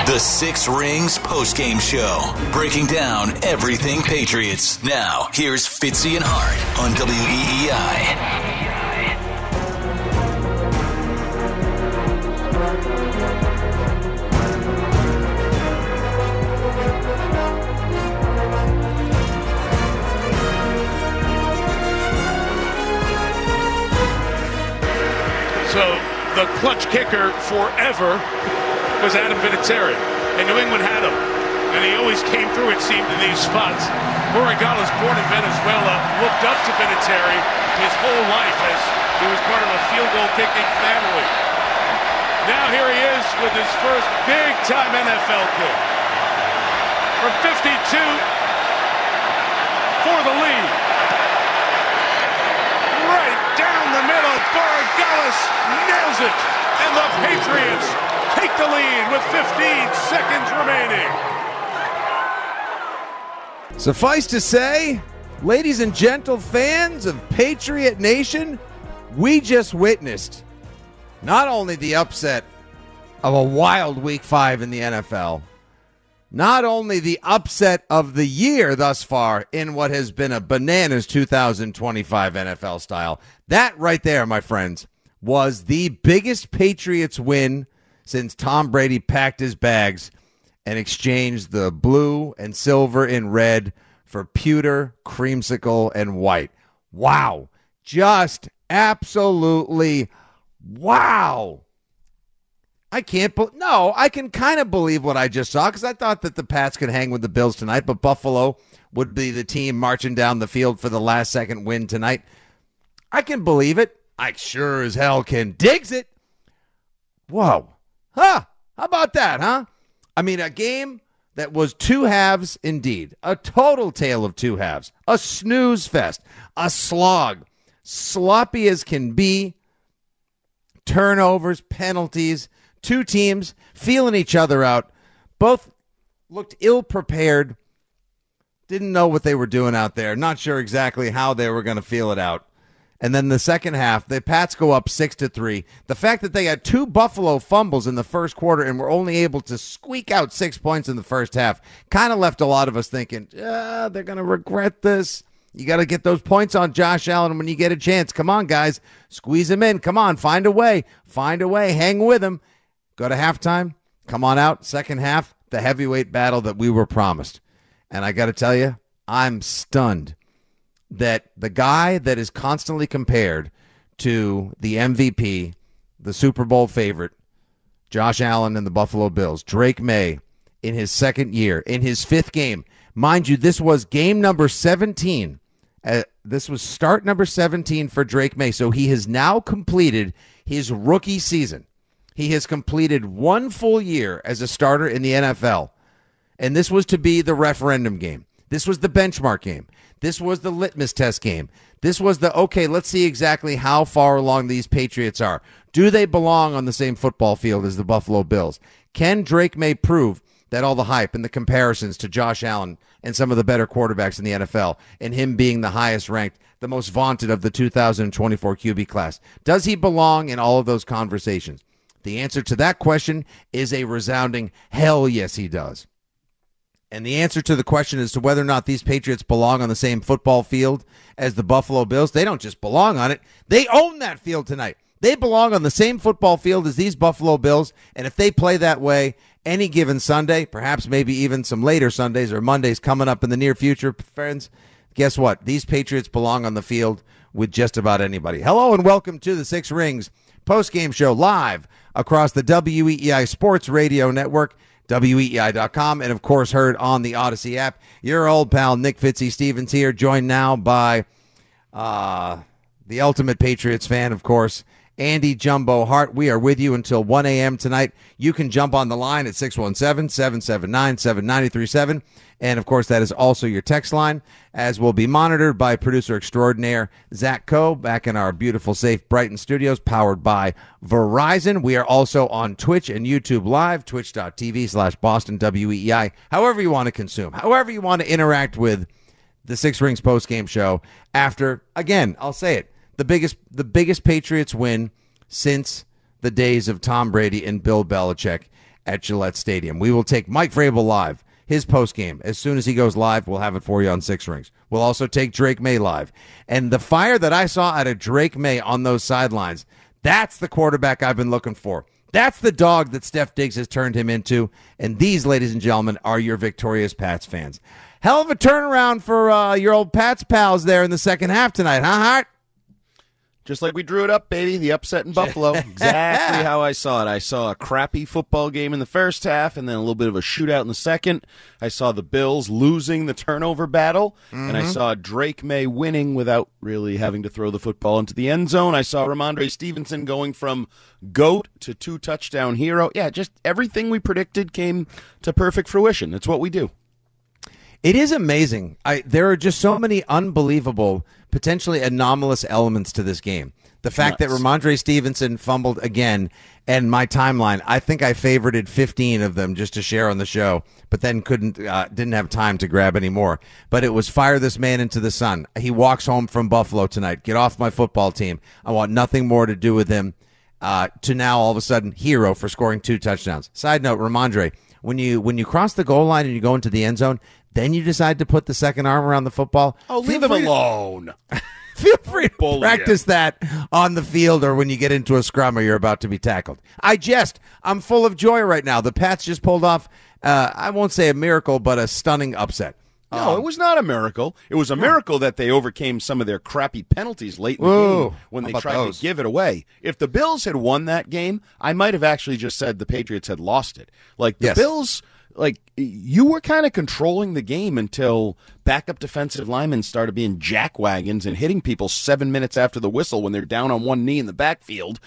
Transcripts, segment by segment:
The Six Rings postgame show, breaking down everything Patriots. Now, here's Fitzy and Hart on WEEI. So the clutch kicker forever was Adam Vinatieri, and New England had him, and he always came through, it seemed, in these spots. Borregales, born in Venezuela, looked up to Vinatieri his whole life as he was part of a field goal kicking family. Now here he is with his first big-time NFL kick. From 52 for the lead. Right down the middle, Borregales nails it, and the Patriots take the lead with 15 seconds remaining. Suffice to say, ladies and gentle fans of Patriot Nation, we just witnessed not only the upset of a wild Week 5 in the NFL, not only the upset of the year thus far in what has been a bananas 2025 NFL style. That right there, my friends, was the biggest Patriots win since Tom Brady packed his bags and exchanged the blue and silver and red for pewter, creamsicle, and white. Wow. Just absolutely wow. I can kind of believe what I just saw because I thought that the Pats could hang with the Bills tonight, but Buffalo would be the team marching down the field for the last second win tonight. I can believe it. I sure as hell can. Digs it. Whoa. Huh. How about that, huh? I mean, a game that was two halves indeed. A total tale of two halves. A snooze fest. A slog. Sloppy as can be. Turnovers, penalties. Two teams feeling each other out. Both looked ill-prepared. Didn't know what they were doing out there. Not sure exactly how they were going to feel it out. And then the second half, the Pats go up 6-3. The fact that they had two Buffalo fumbles in the first quarter and were only able to squeak out 6 points in the first half kind of left a lot of us thinking, they're going to regret this. You got to get those points on Josh Allen when you get a chance. Come on, guys. Squeeze him in. Come on. Find a way. Find a way. Hang with him. Go to halftime. Come on out. Second half, the heavyweight battle that we were promised. And I got to tell you, I'm stunned that the guy that is constantly compared to the MVP, the Super Bowl favorite, Josh Allen and the Buffalo Bills, Drake May, in his second year, in his fifth game. Mind you, this was game number 17. This was start number 17 for Drake May. So he has now completed his rookie season. He has completed one full year as a starter in the NFL. And this was to be the referendum game. This was the benchmark game. This was the litmus test game. This was the, okay, let's see exactly how far along these Patriots are. Do they belong on the same football field as the Buffalo Bills? Can Drake May prove that all the hype and the comparisons to Josh Allen and some of the better quarterbacks in the NFL and him being the highest ranked, the most vaunted of the 2024 QB class, does he belong in all of those conversations? The answer to that question is a resounding hell yes, he does. And the answer to the question as to whether or not these Patriots belong on the same football field as the Buffalo Bills, they don't just belong on it. They own that field tonight. They belong on the same football field as these Buffalo Bills. And if they play that way any given Sunday, perhaps maybe even some later Sundays or Mondays coming up in the near future, friends, guess what? These Patriots belong on the field with just about anybody. Hello and welcome to the Six Rings postgame show live across the WEEI Sports Radio Network, WEEI.com, and of course heard on the Odyssey app. Your old pal Nick Fitzy Stevens here, joined now by the ultimate Patriots fan, of course, Andy Jumbo Hart. We are with you until 1 a.m. tonight. You can jump on the line at 617-779-7937. And, of course, that is also your text line, as will be monitored by producer extraordinaire Zach Coe back in our beautiful, safe Brighton studios, powered by Verizon. We are also on Twitch and YouTube Live, twitch.tv/Boston WEEI, however you want to consume, however you want to interact with the Six Rings postgame show after, again, I'll say it, the biggest Patriots win since the days of Tom Brady and Bill Belichick. at Gillette Stadium. We will take Mike Vrabel live, his postgame. As soon as he goes live, we'll have it for you on Six Rings. We'll also take Drake May live. And the fire that I saw out of Drake May on those sidelines, that's the quarterback I've been looking for. That's the dog that Steph Diggs has turned him into. And these, ladies and gentlemen, are your victorious Pats fans. Hell of a turnaround for your old Pats pals there in the second half tonight, huh, Hart? Just like we drew it up, baby. The upset in Buffalo. Exactly how I saw it. I saw a crappy football game in the first half and then a little bit of a shootout in the second. I saw the Bills losing the turnover battle, and I saw Drake May winning without really having to throw the football into the end zone. I saw Ramondre Stevenson going from GOAT to 2-touchdown hero. Yeah, just everything we predicted came to perfect fruition. That's what we do. It is amazing. There are just so many unbelievable, potentially anomalous elements to this game. The fact that Ramondre Stevenson fumbled again, and my timeline, I think I favorited 15 of them just to share on the show, but then didn't have time to grab any more. But it was fire this man into the sun. He walks home from Buffalo tonight. Get off my football team. I want nothing more to do with him. To now, all of a sudden, hero for scoring 2 touchdowns. Side note, Ramondre, when you cross the goal line and you go into the end zone, then you decide to put the second arm around the football. Oh, leave him alone. Feel free to practice that on the field or when you get into a scrum or you're about to be tackled. I'm full of joy right now. The Pats just pulled off, I won't say a miracle, but a stunning upset. No, it was not a miracle. It was a miracle that they overcame some of their crappy penalties late in the game when they tried to give it away. If the Bills had won that game, I might have actually just said the Patriots had lost it. Like, the Bills, you were kind of controlling the game until backup defensive linemen started being jackwagons and hitting people 7 minutes after the whistle when they're down on one knee in the backfield.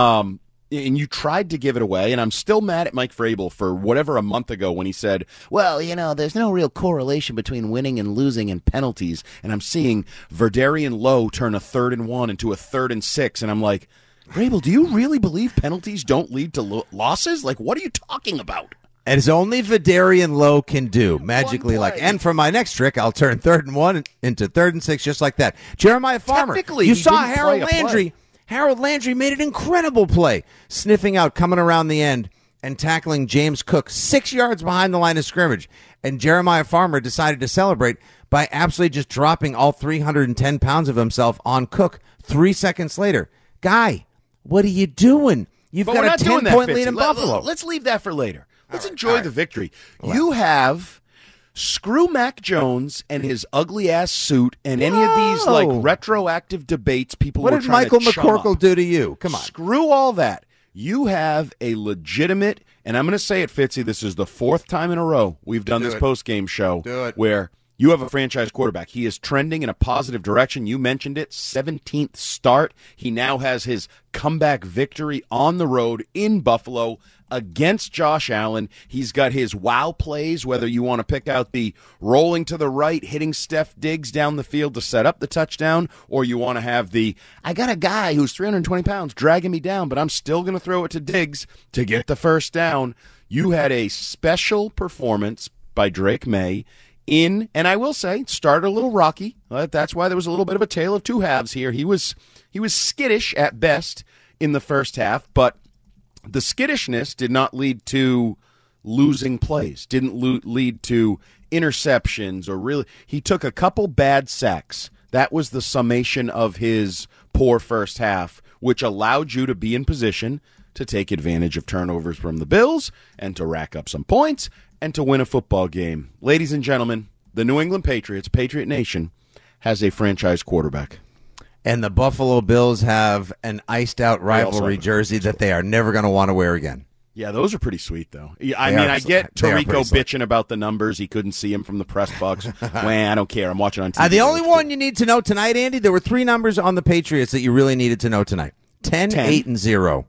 And you tried to give it away, and I'm still mad at Mike Vrabel for whatever a month ago when he said, well, there's no real correlation between winning and losing and penalties, and I'm seeing Verdarian Lowe turn a 3rd and 1 into a 3rd and 6, and I'm like, Vrabel, do you really believe penalties don't lead to losses? Like, what are you talking about? As only Vidarian Lowe can do, magically and for my next trick, I'll turn 3rd and 1 into 3rd and 6, just like that. Jeremiah Farmer, you saw Harold Landry. Harold Landry made an incredible play, sniffing out, coming around the end, and tackling James Cook 6 yards behind the line of scrimmage. And Jeremiah Farmer decided to celebrate by absolutely just dropping all 310 pounds of himself on Cook 3 seconds later. Guy, what are you doing? You've got a 10-point lead in Buffalo. Let's leave that for later. Let's enjoy the victory. You have screw Mac Jones and his ugly-ass suit and any of these retroactive debates people were trying to chum up. What did Michael McCorkle do to you? Come on. Screw all that. You have a legitimate, and I'm going to say it, Fitzy, this is the 4th time in a row we've done this post-game show where you have a franchise quarterback. He is trending in a positive direction. You mentioned it, 17th start. He now has his comeback victory on the road in Buffalo against Josh Allen. He's got his wow plays, whether you want to pick out the rolling to the right, hitting Steph Diggs down the field to set up the touchdown, or you want to have the, I got a guy who's 320 pounds dragging me down, but I'm still going to throw it to Diggs to get the first down. You had a special performance by Drake May and I will say, started a little rocky. That's why there was a little bit of a tale of two halves here. He was skittish at best in the first half, but the skittishness did not lead to losing plays, didn't lead to interceptions, or really, he took a couple bad sacks. That was the summation of his poor first half, which allowed you to be in position to take advantage of turnovers from the Bills and to rack up some points and to win a football game. Ladies and gentlemen, the New England Patriots, Patriot Nation, has a franchise quarterback. And the Buffalo Bills have an iced-out rivalry jersey that they are never going to want to wear again. Yeah, those are pretty sweet, though. I get Tirico bitching about the numbers. He couldn't see him from the press box. I don't care. I'm watching on TV. The only one you need to know tonight, Andy, there were 3 numbers on the Patriots that you really needed to know tonight. 10, 8, and 0.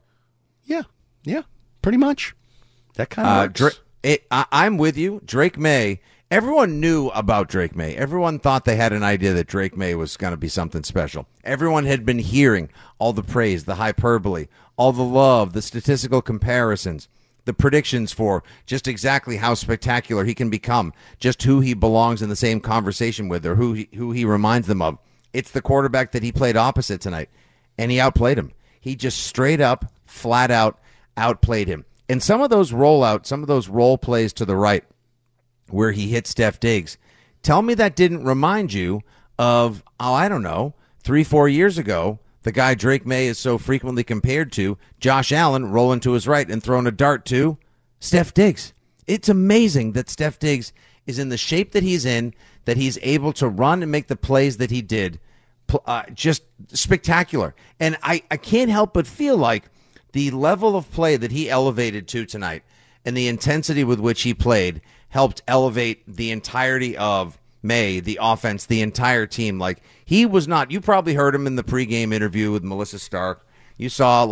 Yeah, pretty much. That kind of works. I'm with you. Drake May, everyone knew about Drake May. Everyone thought they had an idea that Drake May was going to be something special. Everyone had been hearing all the praise, the hyperbole, all the love, the statistical comparisons, the predictions for just exactly how spectacular he can become, just who he belongs in the same conversation with, or who he reminds them of. It's the quarterback that he played opposite tonight, and he outplayed him. He just straight up, flat out outplayed him. And some of those rollouts, some of those roll plays to the right where he hit Steph Diggs, tell me that didn't remind you of, 3-4 years ago, the guy Drake May is so frequently compared to, Josh Allen rolling to his right and throwing a dart to Steph Diggs. It's amazing that Steph Diggs is in the shape that he's in, that he's able to run and make the plays that he did. Just spectacular. And I can't help but feel like the level of play that he elevated to tonight and the intensity with which he played helped elevate the entirety of May, the offense, the entire team. Like, he was not, you probably heard him in the pregame interview with Melissa Stark. You saw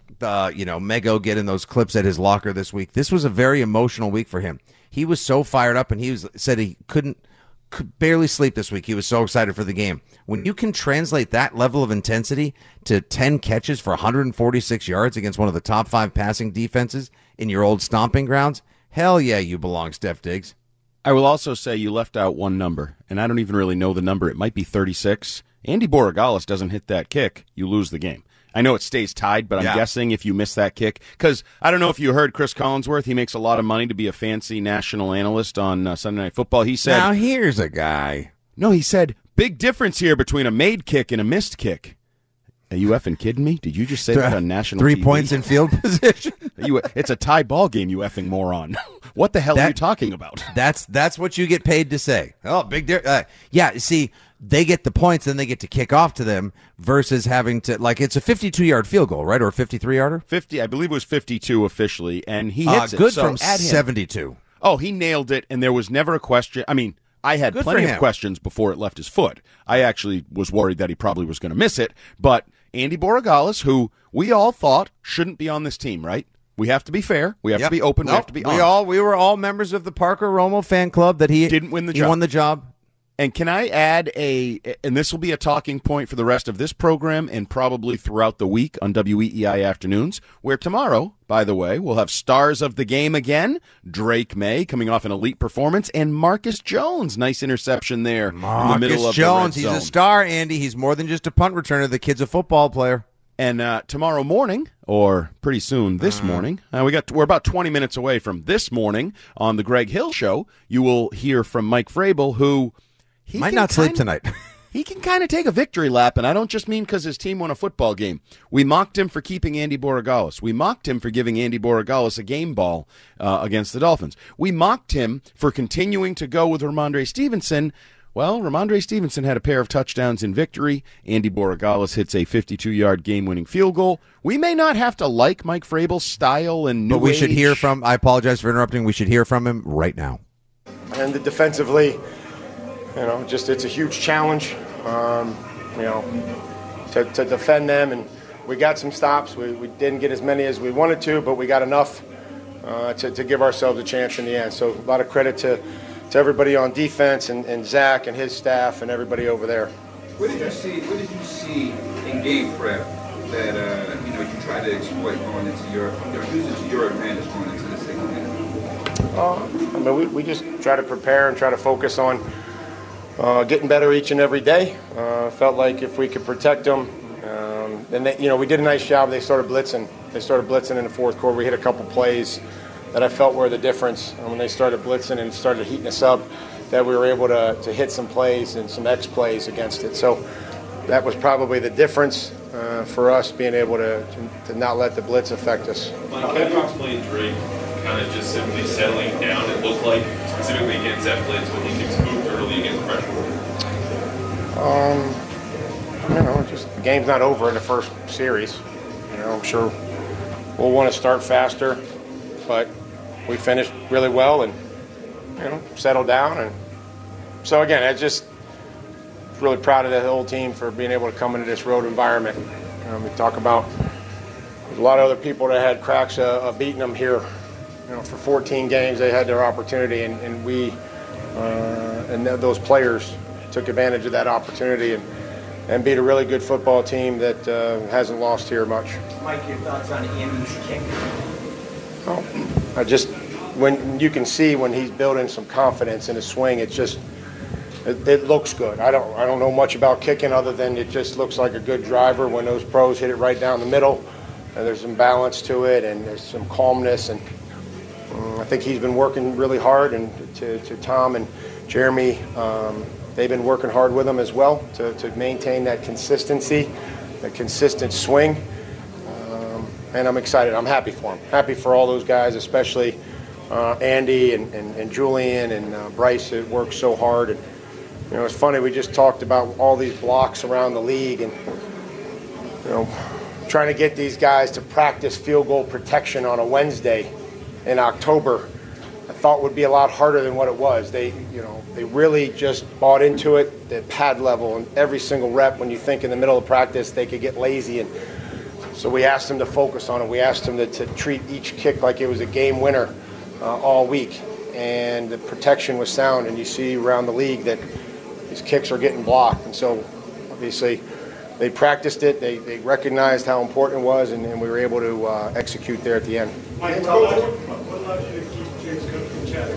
Mego get in those clips at his locker this week. This was a very emotional week for him. He was so fired up, and said he could barely sleep this week. He was so excited for the game. When you can translate that level of intensity to 10 catches for 146 yards against one of the top 5 passing defenses in your old stomping grounds, hell yeah, you belong, Steph Diggs. I will also say you left out one number, and I don't even really know the number. It might be 36. Andy Borregales doesn't hit that kick, you lose the game. I know it stays tied, but I'm guessing if you miss that kick, because I don't know if you heard Chris Collinsworth. He makes a lot of money to be a fancy national analyst on Sunday Night Football. He said, now here's a guy. No, he said, big difference here between a made kick and a missed kick. Are you effing kidding me? Did you just say that on national 3 TV? points in field position? It's a tie ball game, you effing moron. What the hell are you talking about? That's what you get paid to say. Oh, big difference. See, they get the points, then they get to kick off to them versus having to, it's a 52-yard field goal, right? Or a 53-yarder? 50, I believe it was 52 officially, and he hits it. Good so from 72. Oh, he nailed it, and there was never a question. I mean, I had plenty of questions before it left his foot. I actually was worried that he probably was going to miss it, but Andy Borregales, who we all thought shouldn't be on this team, right? We have to be fair. We have to be open. We have to be honest. We were all members of the Parker Romo fan club that he didn't win the job. He won the job. And can I add and this will be a talking point for the rest of this program and probably throughout the week on WEEI afternoons, where tomorrow, by the way, we'll have stars of the game again. Drake May coming off an elite performance, and Marcus Jones, nice interception there in the middle of Jones, the red zone. He's a star, Andy. He's more than just a punt returner. The kid's a football player. And tomorrow morning, or pretty soon this morning, we're about 20 minutes away from this morning on the Greg Hill Show. You will hear from Mike Vrabel, who he might not sleep tonight. He can kind of take a victory lap, and I don't just mean because his team won a football game. We mocked him for keeping Andy Borregales. We mocked him for giving Andy Borregales a game ball against the Dolphins. We mocked him for continuing to go with Ramondre Stevenson. Well, Ramondre Stevenson had a pair of touchdowns in victory. Andy Borregales hits a 52-yard game-winning field goal. We may not have to like Mike Vrabel's style and new But we age. should hear from, I apologize for interrupting, we should hear from him right now. And defensively, it's a huge challenge, to defend them. And we got some stops. We didn't get as many as we wanted to, but we got enough to give ourselves a chance in the end. So a lot of credit to everybody on defense and Zach and his staff and everybody over there. What did you see in game prep that you try to exploit going into use it to your advantage going into the second half? We just try to prepare and try to focus on getting better each and every day. Felt like if we could protect them, and we did a nice job. They started blitzing in the fourth quarter. We hit a couple plays that I felt were the difference when they started blitzing and started heating us up, that we were able to hit some plays and some X plays against it. So that was probably the difference for us, being able to not let the blitz affect us. Mike, can you explain Drake kind of just simply settling down? It looked like, specifically against that blitz, when he gets moved early against pressure. Just the game's not over in the first series. I'm sure we'll want to start faster, but we finished really well and settled down. And so again, I just really proud of the whole team for being able to come into this road environment. We talk about there's a lot of other people that had cracks of beating them here. For 14 games they had their opportunity, and we and those players took advantage of that opportunity and beat a really good football team that hasn't lost here much. Mike, your thoughts on Andy's kick? When you can see when he's building some confidence in his swing, it looks good. I don't know much about kicking other than it just looks like a good driver when those pros hit it right down the middle. there's some balance to it, and there's some calmness, and I think he's been working really hard, and to Tom and Jeremy, they've been working hard with him as well to maintain that consistency, that consistent swing, and I'm excited. I'm happy for him. Happy for all those guys, especially Andy and Julian and Bryce that worked so hard. And it's funny, we just talked about all these blocks around the league, and trying to get these guys to practice field goal protection on a Wednesday in October, I thought would be a lot harder than what it was. They really just bought into it, the pad level, and every single rep. When you think in the middle of practice they could get lazy, and so we asked them to focus on it. We asked them to treat each kick like it was a game winner all week, and the protection was sound. And you see around the league that these kicks are getting blocked, and so obviously they practiced it. They recognized how important it was, and we were able to execute there at the end. Mike, what allowed you to keep James Cook in check?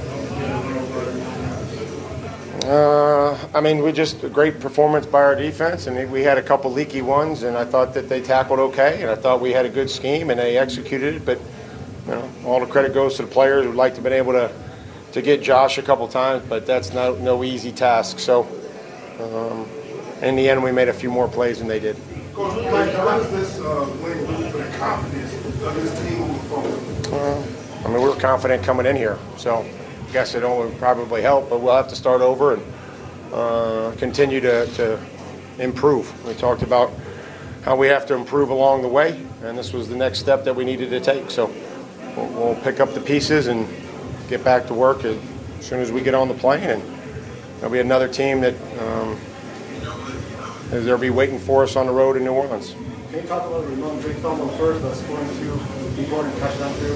We just a great performance by our defense, and we had a couple leaky ones, and I thought that they tackled okay, and I thought we had a good scheme, and they executed it. But all the credit goes to the players. We'd like to have been able to get Josh a couple times, but that's no easy task. So in the end, we made a few more plays than they did. Coach, Mike, how does this win for the confidence of this team moving forward? We were confident coming in here, so I guess it only probably help, but we'll have to start over and continue to improve. We talked about how we have to improve along the way, and this was the next step that we needed to take. So we'll pick up the pieces and get back to work as soon as we get on the plane, and there'll be another team that they'll be waiting for us on the road in New Orleans. Can you talk about the Drake fumble first, but scoring two, important touchdown too?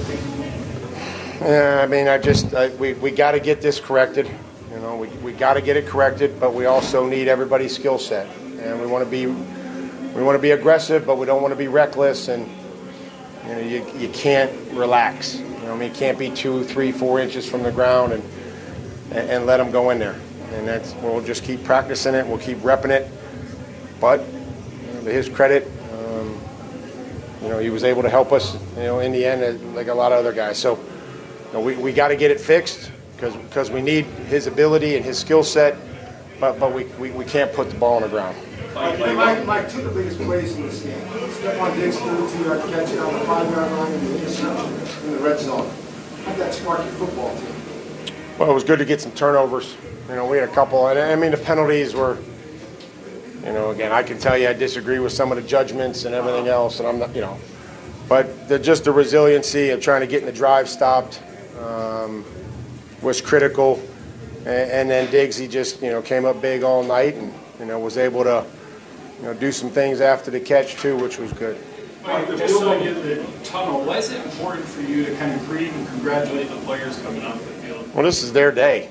We got to get this corrected. We got to get it corrected, but we also need everybody's skill set, and we want to be aggressive, but we don't want to be reckless, and you can't relax. You can't be 2, 3, 4 inches from the ground and let them go in there, and we'll just keep practicing it. We'll keep repping it, but to his credit, he was able to help us, in the end, like a lot of other guys. So. We got to get it fixed because we need his ability and his skill set, but we can't put the ball on the ground. Mike, two of the biggest plays in this game. Stephon Diggs 32-yard catch on the 5-yard line and the interception in the red zone. How did that spark your football team? Well, it was good to get some turnovers. We had a couple. And the penalties were, again, I can tell you I disagree with some of the judgments and everything else, and I'm not, but just the resiliency of trying to get in the drive stopped. Was critical, and then Diggs, he just came up big all night, and was able to do some things after the catch too, which was good. Mike, just so I get the tunnel, why is it important for you to kind of greet and congratulate the players coming off the field? Well, this is their day.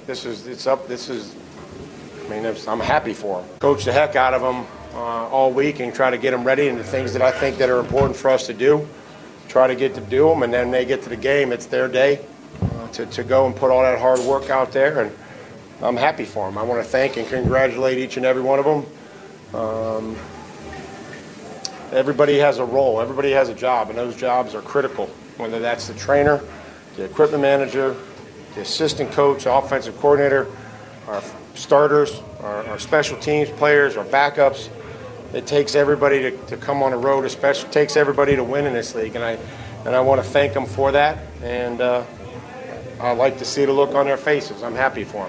I'm happy for them. Coach the heck out of them all week and try to get them ready and the things that I think that are important for us to do. Try to get to do them, and then they get to the game. It's their day. To go and put all that hard work out there, and I'm happy for them. I want to thank and congratulate each and every one of them. Everybody has a role. Everybody has a job, and those jobs are critical, whether that's the trainer, the equipment manager, the assistant coach, offensive coordinator, our starters, our special teams players, our backups. It takes everybody to come on the road, especially takes everybody to win in this league, and I want to thank them for that, and I like to see the look on their faces. I'm happy for them.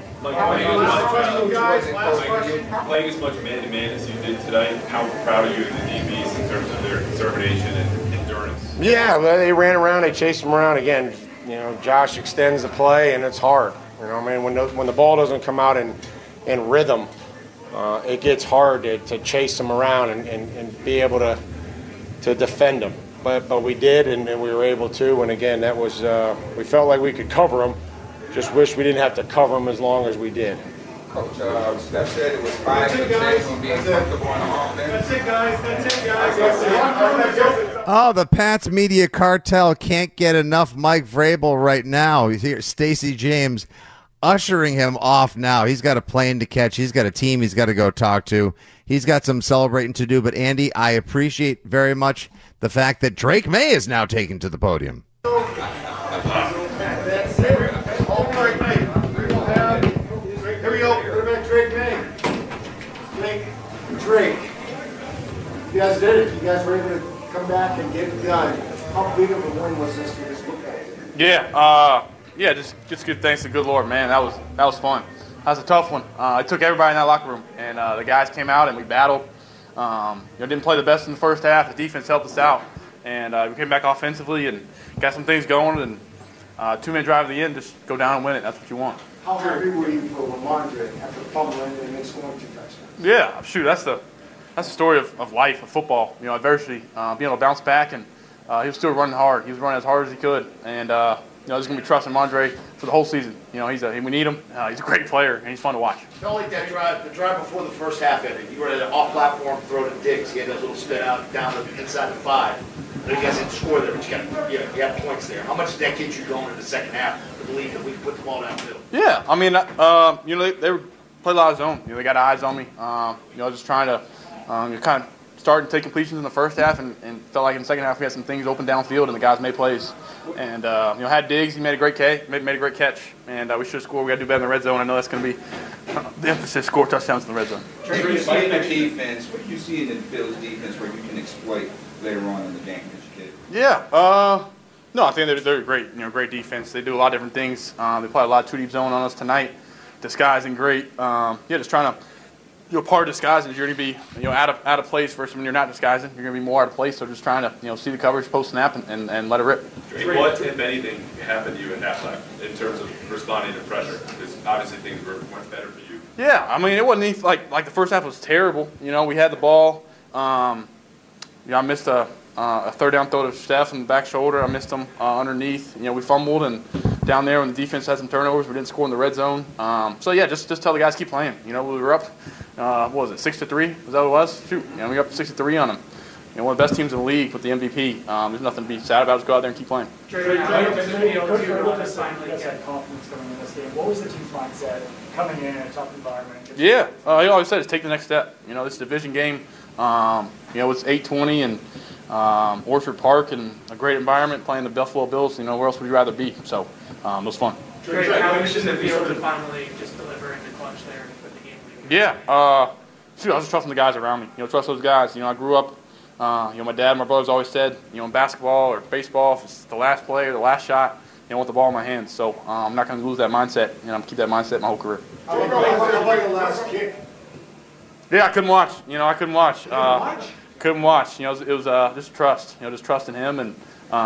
Playing as much man-to-man as you did tonight, how proud are you of the DBs in terms of their conservation and endurance? Yeah, they ran around, they chased them around. Again, Josh extends the play, and it's hard. When the ball doesn't come out in rhythm, it gets hard to chase them around and be able to defend them. But we did, and we were able to. And again, that was we felt like we could cover them. Just wish we didn't have to cover them as long as we did. Coach, Steph said it was 5 mistakes on being comfortable on the offense. That's it, guys. Oh, the Pats media cartel can't get enough Mike Vrabel right now. He's here. Stacey James ushering him off now. He's got a plane to catch. He's got a team he's got to go talk to. He's got some celebrating to do. But, Andy, I appreciate very much the fact that Drake May is now taken to the podium. Here we go. What about Drake May? Drake. You guys did it. You guys were able to come back and get it done. How big of a win was this for this football team? Just give thanks to the good Lord, man. That was fun. That was a tough one. I took everybody in that locker room, and the guys came out and we battled. Didn't play the best in the first half. The defense helped us out, and we came back offensively and got some things going. And 2-minute drive at the end, just go down and win it. That's what you want. How happy were you for Rhamondre after fumbling and then scoring 2 touchdowns? Yeah, shoot, that's the story of life, of football. Adversity, being able to bounce back, and he was still running hard. He was running as hard as he could, and there's going to be trust in Rhamondre for the whole season. We need him. He's a great player, and he's fun to watch. Felt like that drive, the drive before the first half ended. You were at an off-platform throw to Diggs. He had that little spin out down the inside the 5. I know you guys didn't score there, but you had points there. How much did that get you going in the second half to believe that we could put the ball downfield? Yeah, I mean, they play a lot of zone. They got eyes on me. Just trying to kind of start and take completions in the first half, and felt like in the second half we had some things open downfield, and the guys made plays. And had Diggs, he made a great catch, and we should have scored. We got to do better in the red zone. I know that's going to be the emphasis: score touchdowns in the red zone. What do you see in the defense? What do you see in the Bills' defense where you can exploit later on in the game that you did? Yeah. No, I think they're great. Great defense. They do a lot of different things. They play a lot of 2-deep zone on us tonight. Disguising great. Just trying to. Part of disguising is you're going to be, out of place versus when you're not disguising. You're going to be more out of place. So just trying to, see the coverage post snap and let it rip. What, if anything, happened to you at halftime in terms of responding to pressure? Because obviously things went better for you. Yeah, I mean it wasn't anything, like the first half was terrible. We had the ball. I missed a third down throw to Steph in the back shoulder. I missed him underneath. We fumbled and. Down there when the defense had some turnovers, we didn't score in the red zone. Just tell the guys keep playing. We were up, 6-3? Was that what it was? Shoot, we were up 6-3 on them. One of the best teams in the league with the MVP. There's nothing to be sad about. Just go out there and keep playing. Coach had confidence coming in this game. What was the team's mindset coming in a tough environment? Yeah, he always said is take the next step. This division game. It's 8:20 and. Orchard Park and a great environment playing the Buffalo Bills. Where else would you rather be? So it was fun. Drake, how much does it feel to finally just deliver in the clutch there and put the game lead? Yeah. I was just trusting the guys around me. Trust those guys. I grew up. My dad and my brothers always said, in basketball or baseball, if it's the last play or the last shot, I want the ball in my hands. So I'm not going to lose that mindset. I'm going to keep that mindset my whole career. How about the last kick? Yeah, I couldn't watch. I couldn't watch. Couldn't watch. It was just trust. Just trust in him, and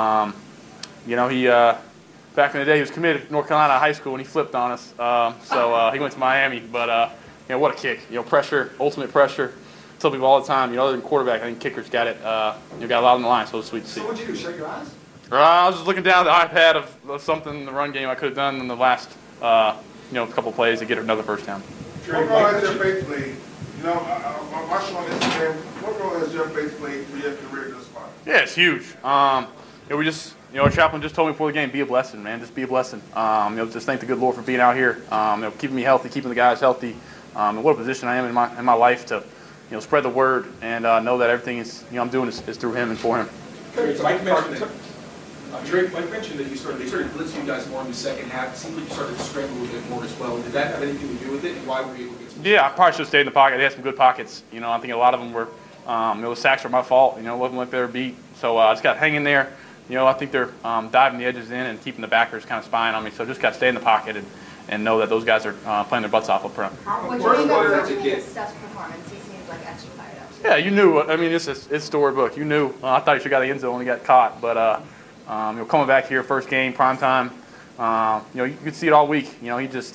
he back in the day he was committed to North Carolina High School and he flipped on us. He went to Miami, but what a kick. Pressure, ultimate pressure. I tell people all the time. Other than quarterback, I think kickers got it. Got a lot on the line, so it's sweet to see. So what'd you do? Shut your eyes? I was just looking down the iPad of something in the run game I could have done in the last couple plays to get another first down. What role has your faith played? I'm watching on Instagram. What role has your faith played for your career thus far? Yeah, it's huge. We just, our chaplain just told me before the game, be a blessing, man. Just be a blessing. Just thank the good Lord for being out here, keeping me healthy, keeping the guys healthy. And what a position I am in my life to, spread the word and know that everything is, I'm doing is through Him and for Him. Mike mentioned that they started blitzing you guys more in the second half. It seemed like you started to scramble a little bit more as well. Did that have anything to do with it, and why were you able to get some? Yeah, I probably should have stayed in the pocket. They had some good pockets. I think a lot of them were, the sacks were my fault. It wasn't like they were beat. So I just got to hang in there. I think they're diving the edges in and keeping the backers kind of spying on me. So just got to stay in the pocket and know that those guys are playing their butts off up front. What do you think of Steph's performance? He seems like extra fired up. Yeah, you knew. I mean, it's storybook. You knew. I thought he should have got the end zone when he got caught. But, coming back here, first game, prime time, you could see it all week. He just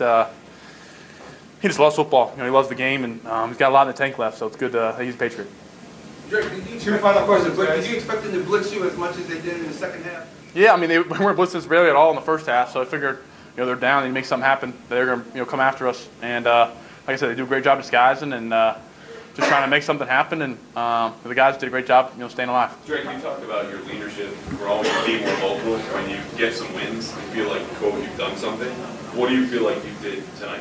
loves football. He loves the game, and he's got a lot in the tank left, so it's good that he's a Patriot. Drake, your final question. Did you expect them to blitz you as much as they did in the second half? Yeah, I mean, they weren't blitzing really at all in the first half, so I figured, they're down, they make something happen, they're going to, come after us. And like I said, they do a great job disguising and just trying to make something happen, and the guys did a great job, staying alive. Drake, you talked about your leadership. We're always being more vocal when you get some wins. You feel like, quote, you've done something. What do you feel like you did tonight?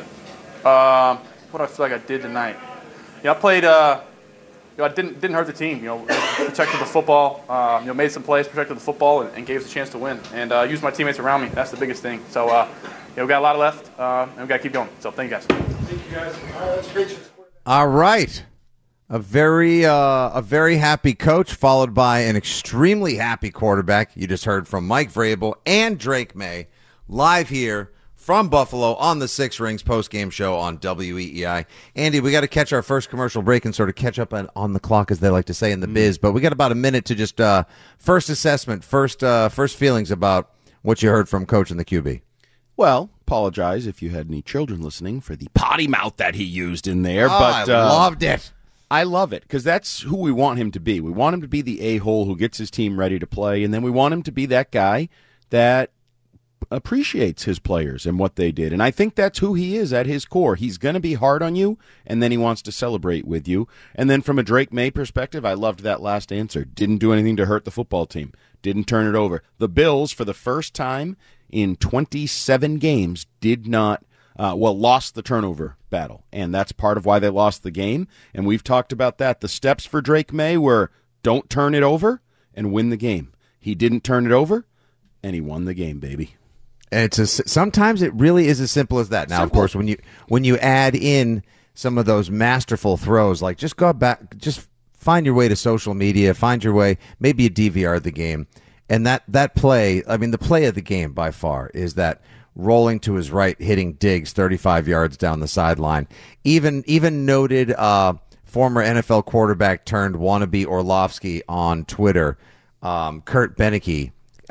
What do I feel like I did tonight? I played. I didn't hurt the team. Protected the football. Made some plays, protected the football, and gave us a chance to win. And used my teammates around me. That's the biggest thing. So we got a lot left, and we got to keep going. So thank you guys. Thank you guys. All right. A very happy coach, followed by an extremely happy quarterback. You just heard from Mike Vrabel and Drake May live here from Buffalo on the Six Rings post-game show on WEEI. Andy, we got to catch our first commercial break and sort of catch up on the clock, as they like to say in the biz. But we got about a minute to just first assessment, first feelings about what you heard from Coach and the QB. Well, apologize if you had any children listening for the potty mouth that he used in there. But I loved it. I love it because that's who we want him to be. We want him to be the a-hole who gets his team ready to play, and then we want him to be that guy that appreciates his players and what they did. And I think that's who he is at his core. He's going to be hard on you, and then he wants to celebrate with you. And then from a Drake May perspective, I loved that last answer. Didn't do anything to hurt the football team. Didn't turn it over. The Bills, for the first time in 27 games, did not lost the turnover battle. And that's part of why they lost the game. And we've talked about that. The steps for Drake May were don't turn it over and win the game. He didn't turn it over, and he won the game, baby. And sometimes it really is as simple as that. Now, Of course, when you add in some of those masterful throws, like just go back, just find your way to social media, find your way, maybe you DVR the game. And that play, I mean, the play of the game by far is that rolling to his right, hitting Diggs 35 yards down the sideline. Even noted former NFL quarterback turned wannabe Orlovsky on Twitter, Kurt Beneke,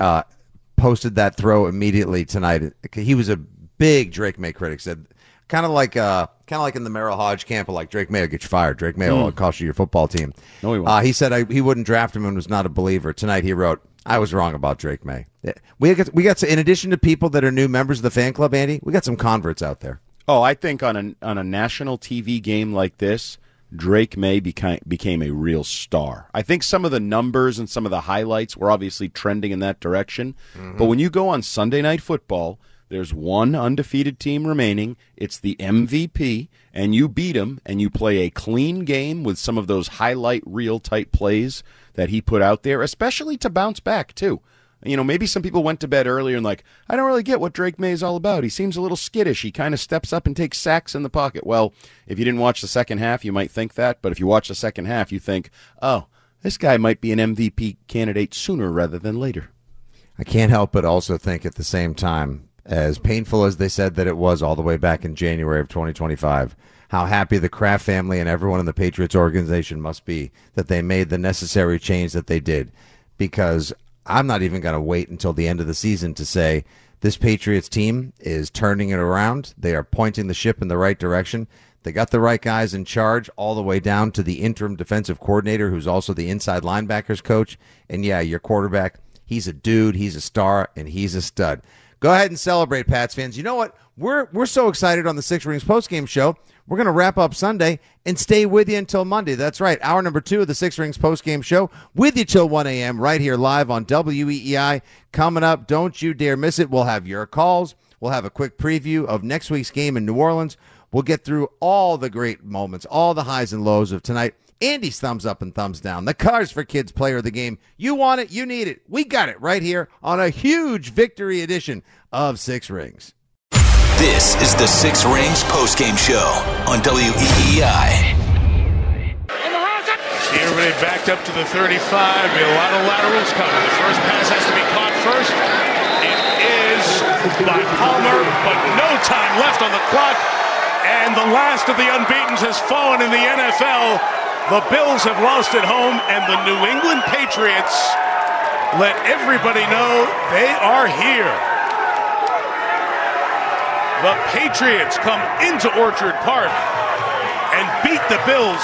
posted that throw immediately tonight. He was a big Drake May critic. Said kind of like in the Merrill Hodge camp, like Drake May will get you fired. Drake May will cost you your football team. No, he won't. He said he wouldn't draft him and was not a believer. Tonight he wrote, I was wrong about Drake May. We got in addition to people that are new members of the fan club, Andy, we got some converts out there. Oh, I think on a national TV game like this, Drake May became a real star. I think some of the numbers and some of the highlights were obviously trending in that direction. Mm-hmm. But when you go on Sunday Night Football, there's one undefeated team remaining. It's the MVP, and you beat him, and you play a clean game with some of those highlight reel type plays that he put out there, especially to bounce back, too. Maybe some people went to bed earlier and like, I don't really get what Drake May is all about. He seems a little skittish. He kind of steps up and takes sacks in the pocket. Well, if you didn't watch the second half, you might think that. But if you watch the second half, you think, oh, this guy might be an MVP candidate sooner rather than later. I can't help but also think at the same time, as painful as they said that it was all the way back in January of 2025, how happy the Kraft family and everyone in the Patriots organization must be that they made the necessary change that they did. Because I'm not even going to wait until the end of the season to say this Patriots team is turning it around. They are pointing the ship in the right direction. They got the right guys in charge all the way down to the interim defensive coordinator who's also the inside linebackers coach. And, yeah, your quarterback, he's a dude, he's a star, and he's a stud. Go ahead and celebrate, Pats fans. You know what? We're so excited on the Six Rings postgame show. We're going to wrap up Sunday and stay with you until Monday. That's right. Hour number 2 of the Six Rings postgame show with you till 1 a.m. right here live on WEEI. Coming up, don't you dare miss it. We'll have your calls. We'll have a quick preview of next week's game in New Orleans. We'll get through all the great moments, all the highs and lows of tonight. Andy's thumbs up and thumbs down. The Cars for Kids player of the game. You want it, you need it. We got it right here on a huge victory edition of Six Rings. This is the Six Rings postgame show on WEEI. See everybody backed up to the 35. We have a lot of laterals coming. The first pass has to be caught first. It is by Palmer, but no time left on the clock. And the last of the unbeatens has fallen in the NFL. The Bills have lost at home, and the New England Patriots let everybody know they are here. The Patriots come into Orchard Park and beat the Bills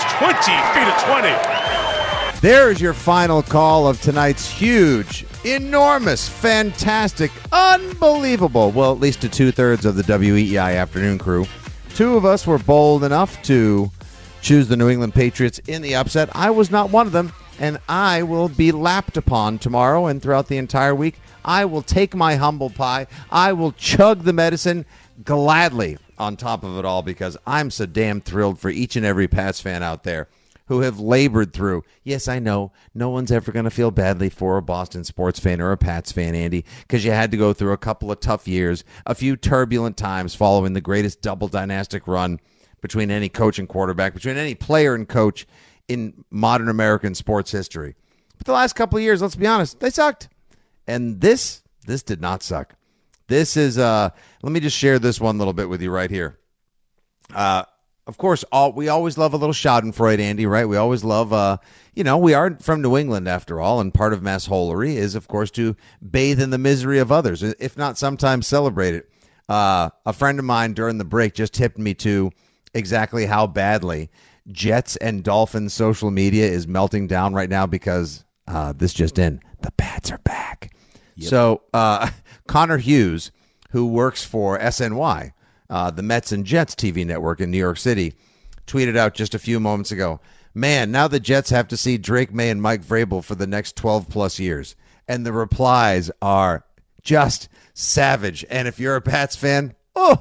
20-20. There is your final call of tonight's huge, enormous, fantastic, unbelievable, well, at least to 2/3 of the WEEI afternoon crew. 2 of us were bold enough to choose the New England Patriots in the upset. I was not one of them, and I will be lapped upon tomorrow and throughout the entire week. I will take my humble pie. I will chug the medicine. gladly on top of it all because I'm so damn thrilled for each and every Pats fan out there who have labored through. Yes, I know no one's ever going to feel badly for a Boston sports fan or a Pats fan, Andy, because you had to go through a couple of tough years, a few turbulent times following the greatest double dynastic run between any coach and quarterback, between any player and coach in modern American sports history. But the last couple of years, let's be honest, they sucked. And this did not suck. This is, let me just share this one little bit with you right here. Of course, we always love a little schadenfreude, Andy, right? We always love, we are from New England after all, and part of massholery is, of course, to bathe in the misery of others, if not sometimes celebrate it. A friend of mine during the break just tipped me to exactly how badly Jets and Dolphins social media is melting down right now because this just in, the Pats are back. Yep. So Connor Hughes, who works for SNY, the Mets and Jets TV network in New York City, tweeted out just a few moments ago, man, now the Jets have to see Drake May and Mike Vrabel for the next 12-plus years. And the replies are just savage. And if you're a Pats fan,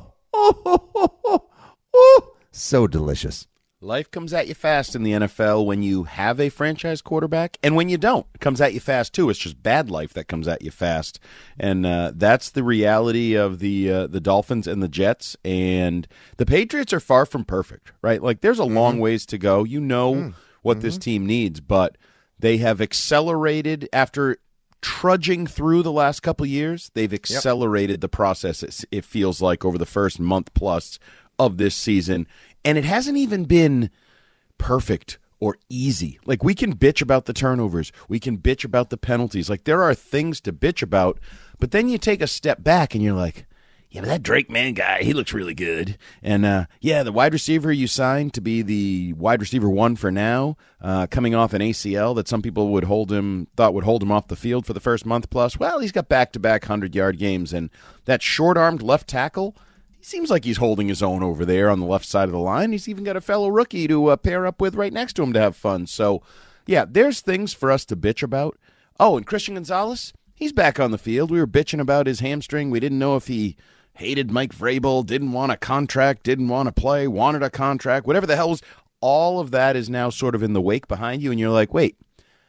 so delicious. Life comes at you fast in the NFL when you have a franchise quarterback, and when you don't. It comes at you fast, too. It's just bad life that comes at you fast. And that's the reality of the Dolphins and the Jets. And the Patriots are far from perfect, right? Like, there's a long ways to go. You know what this team needs, but they have accelerated after trudging through the last couple of years. They've accelerated the process, it feels like, over the first month plus of this season. And it hasn't even been perfect or easy. Like, we can bitch about the turnovers. We can bitch about the penalties. Like, there are things to bitch about. But then you take a step back and you're like, yeah, but that Drake May guy, he looks really good. And, the wide receiver you signed to be the wide receiver one for now, coming off an ACL that some people thought would hold him off the field for the first month plus. Well, he's got back-to-back 100-yard games. And that short-armed left tackle, he seems like he's holding his own over there on the left side of the line. He's even got a fellow rookie to pair up with right next to him to have fun. So, yeah, there's things for us to bitch about. Oh, and Christian Gonzalez, he's back on the field. We were bitching about his hamstring. We didn't know if he hated Mike Vrabel, didn't want a contract, didn't want to play, wanted a contract, whatever the hell was. All of that is now sort of in the wake behind you, and you're like, wait,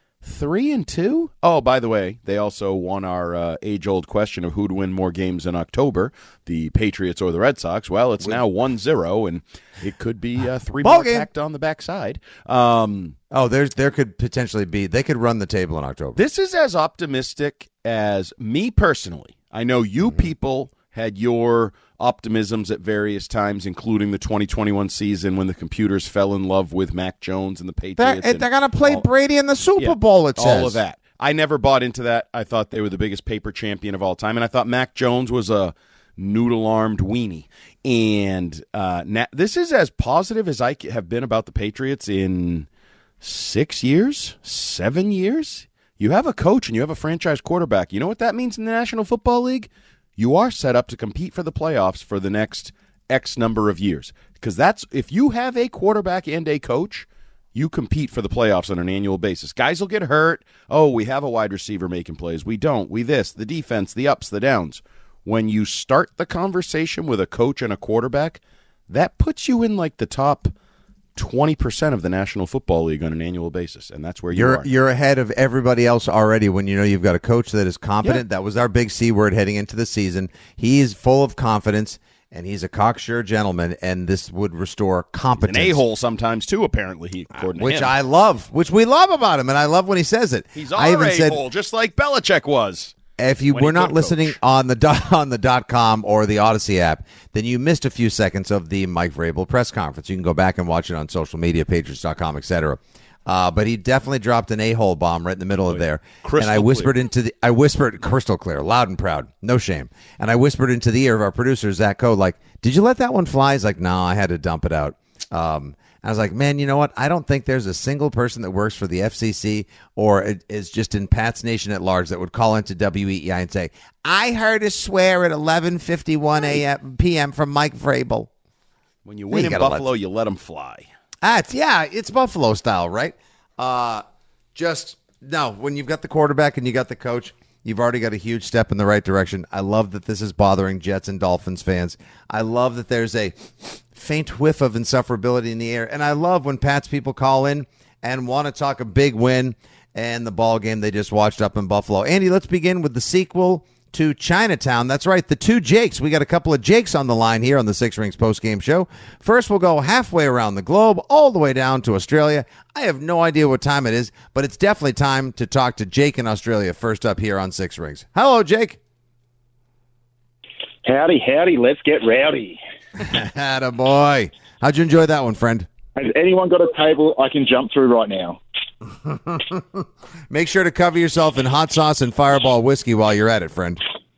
3-2? Oh, by the way, they also won our age-old question of who'd win more games in October, the Patriots or the Red Sox. Well, it's now 1-0, and it could be 3 more tacked on the backside. There could potentially be. They could run the table in October. This is as optimistic as me personally. I know you people had your optimisms at various times, including the 2021 season when the computers fell in love with Mac Jones and the Patriots. They're going to play Brady in the Super Bowl, it says. All of that. I never bought into that. I thought they were the biggest paper champion of all time, and I thought Mac Jones was a noodle-armed weenie. And this is as positive as I have been about the Patriots in 6 years, 7 years. You have a coach and you have a franchise quarterback. You know what that means in the National Football League? You are set up to compete for the playoffs for the next X number of years. Because if you have a quarterback and a coach, you compete for the playoffs on an annual basis. Guys will get hurt. Oh, we have a wide receiver making plays. We don't. The defense, the ups, the downs. When you start the conversation with a coach and a quarterback, that puts you in like the top 20% of the National Football League on an annual basis, and that's where you're You're ahead of everybody else already when you know you've got a coach that is competent. Yeah. That was our big C word heading into the season. He is full of confidence, and he's a cocksure gentleman, and this would restore competence. He's an a-hole sometimes, too, apparently, according to him. Which I love, which we love about him, and I love when he says it. He's our a-hole, just like Belichick was. If you were not listening on the .com or the Odyssey app, then you missed a few seconds of the Mike Vrabel press conference. You can go back and watch it on social media, Patriots.com, etc. But he definitely dropped an a-hole bomb right in the middle of there. And I whispered crystal clear, loud and proud, no shame. And I whispered into the ear of our producer, Zach Coe, like, did you let that one fly? He's like, no, I had to dump it out. I was like, man, you know what? I don't think there's a single person that works for the FCC or is just in Pat's Nation at large that would call into WEEI and say, I heard a swear at 11:51 p.m. from Mike Vrabel. When you win in Buffalo, you let them fly. It's Buffalo style, right? When you've got the quarterback and you got the coach, You've already got a huge step in the right direction. I love that this is bothering Jets and Dolphins fans. I love that there's a faint whiff of insufferability in the air. And I love when Pats people call in and want to talk a big win and the ball game they just watched up in Buffalo. Andy, let's begin with the sequel to Chinatown. That's right, the two Jakes. We got a couple of Jakes on the line here on the Six Rings postgame show. First, we'll go halfway around the globe, all the way down to Australia. I have no idea what time it is, but it's definitely time to talk to Jake in Australia first up here on Six Rings. Hello, Jake. Howdy. Let's get rowdy. Attaboy. How'd you enjoy that one, friend? Has anyone got a table I can jump through right now? Make sure to cover yourself in hot sauce and Fireball whiskey while you're at it, friend.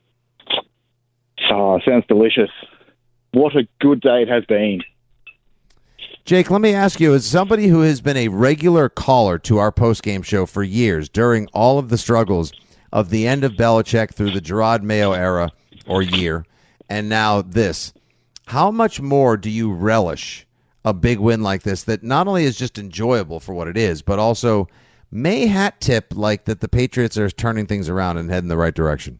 Oh, sounds delicious. What a good day it has been. Jake, let me ask you, as somebody who has been a regular caller to our postgame show for years, during all of the struggles of the end of Belichick through the Gerard Mayo era or year, and now this, how much more do you relish a big win like this that not only is just enjoyable for what it is, but also may hat tip like that the Patriots are turning things around and heading the right direction?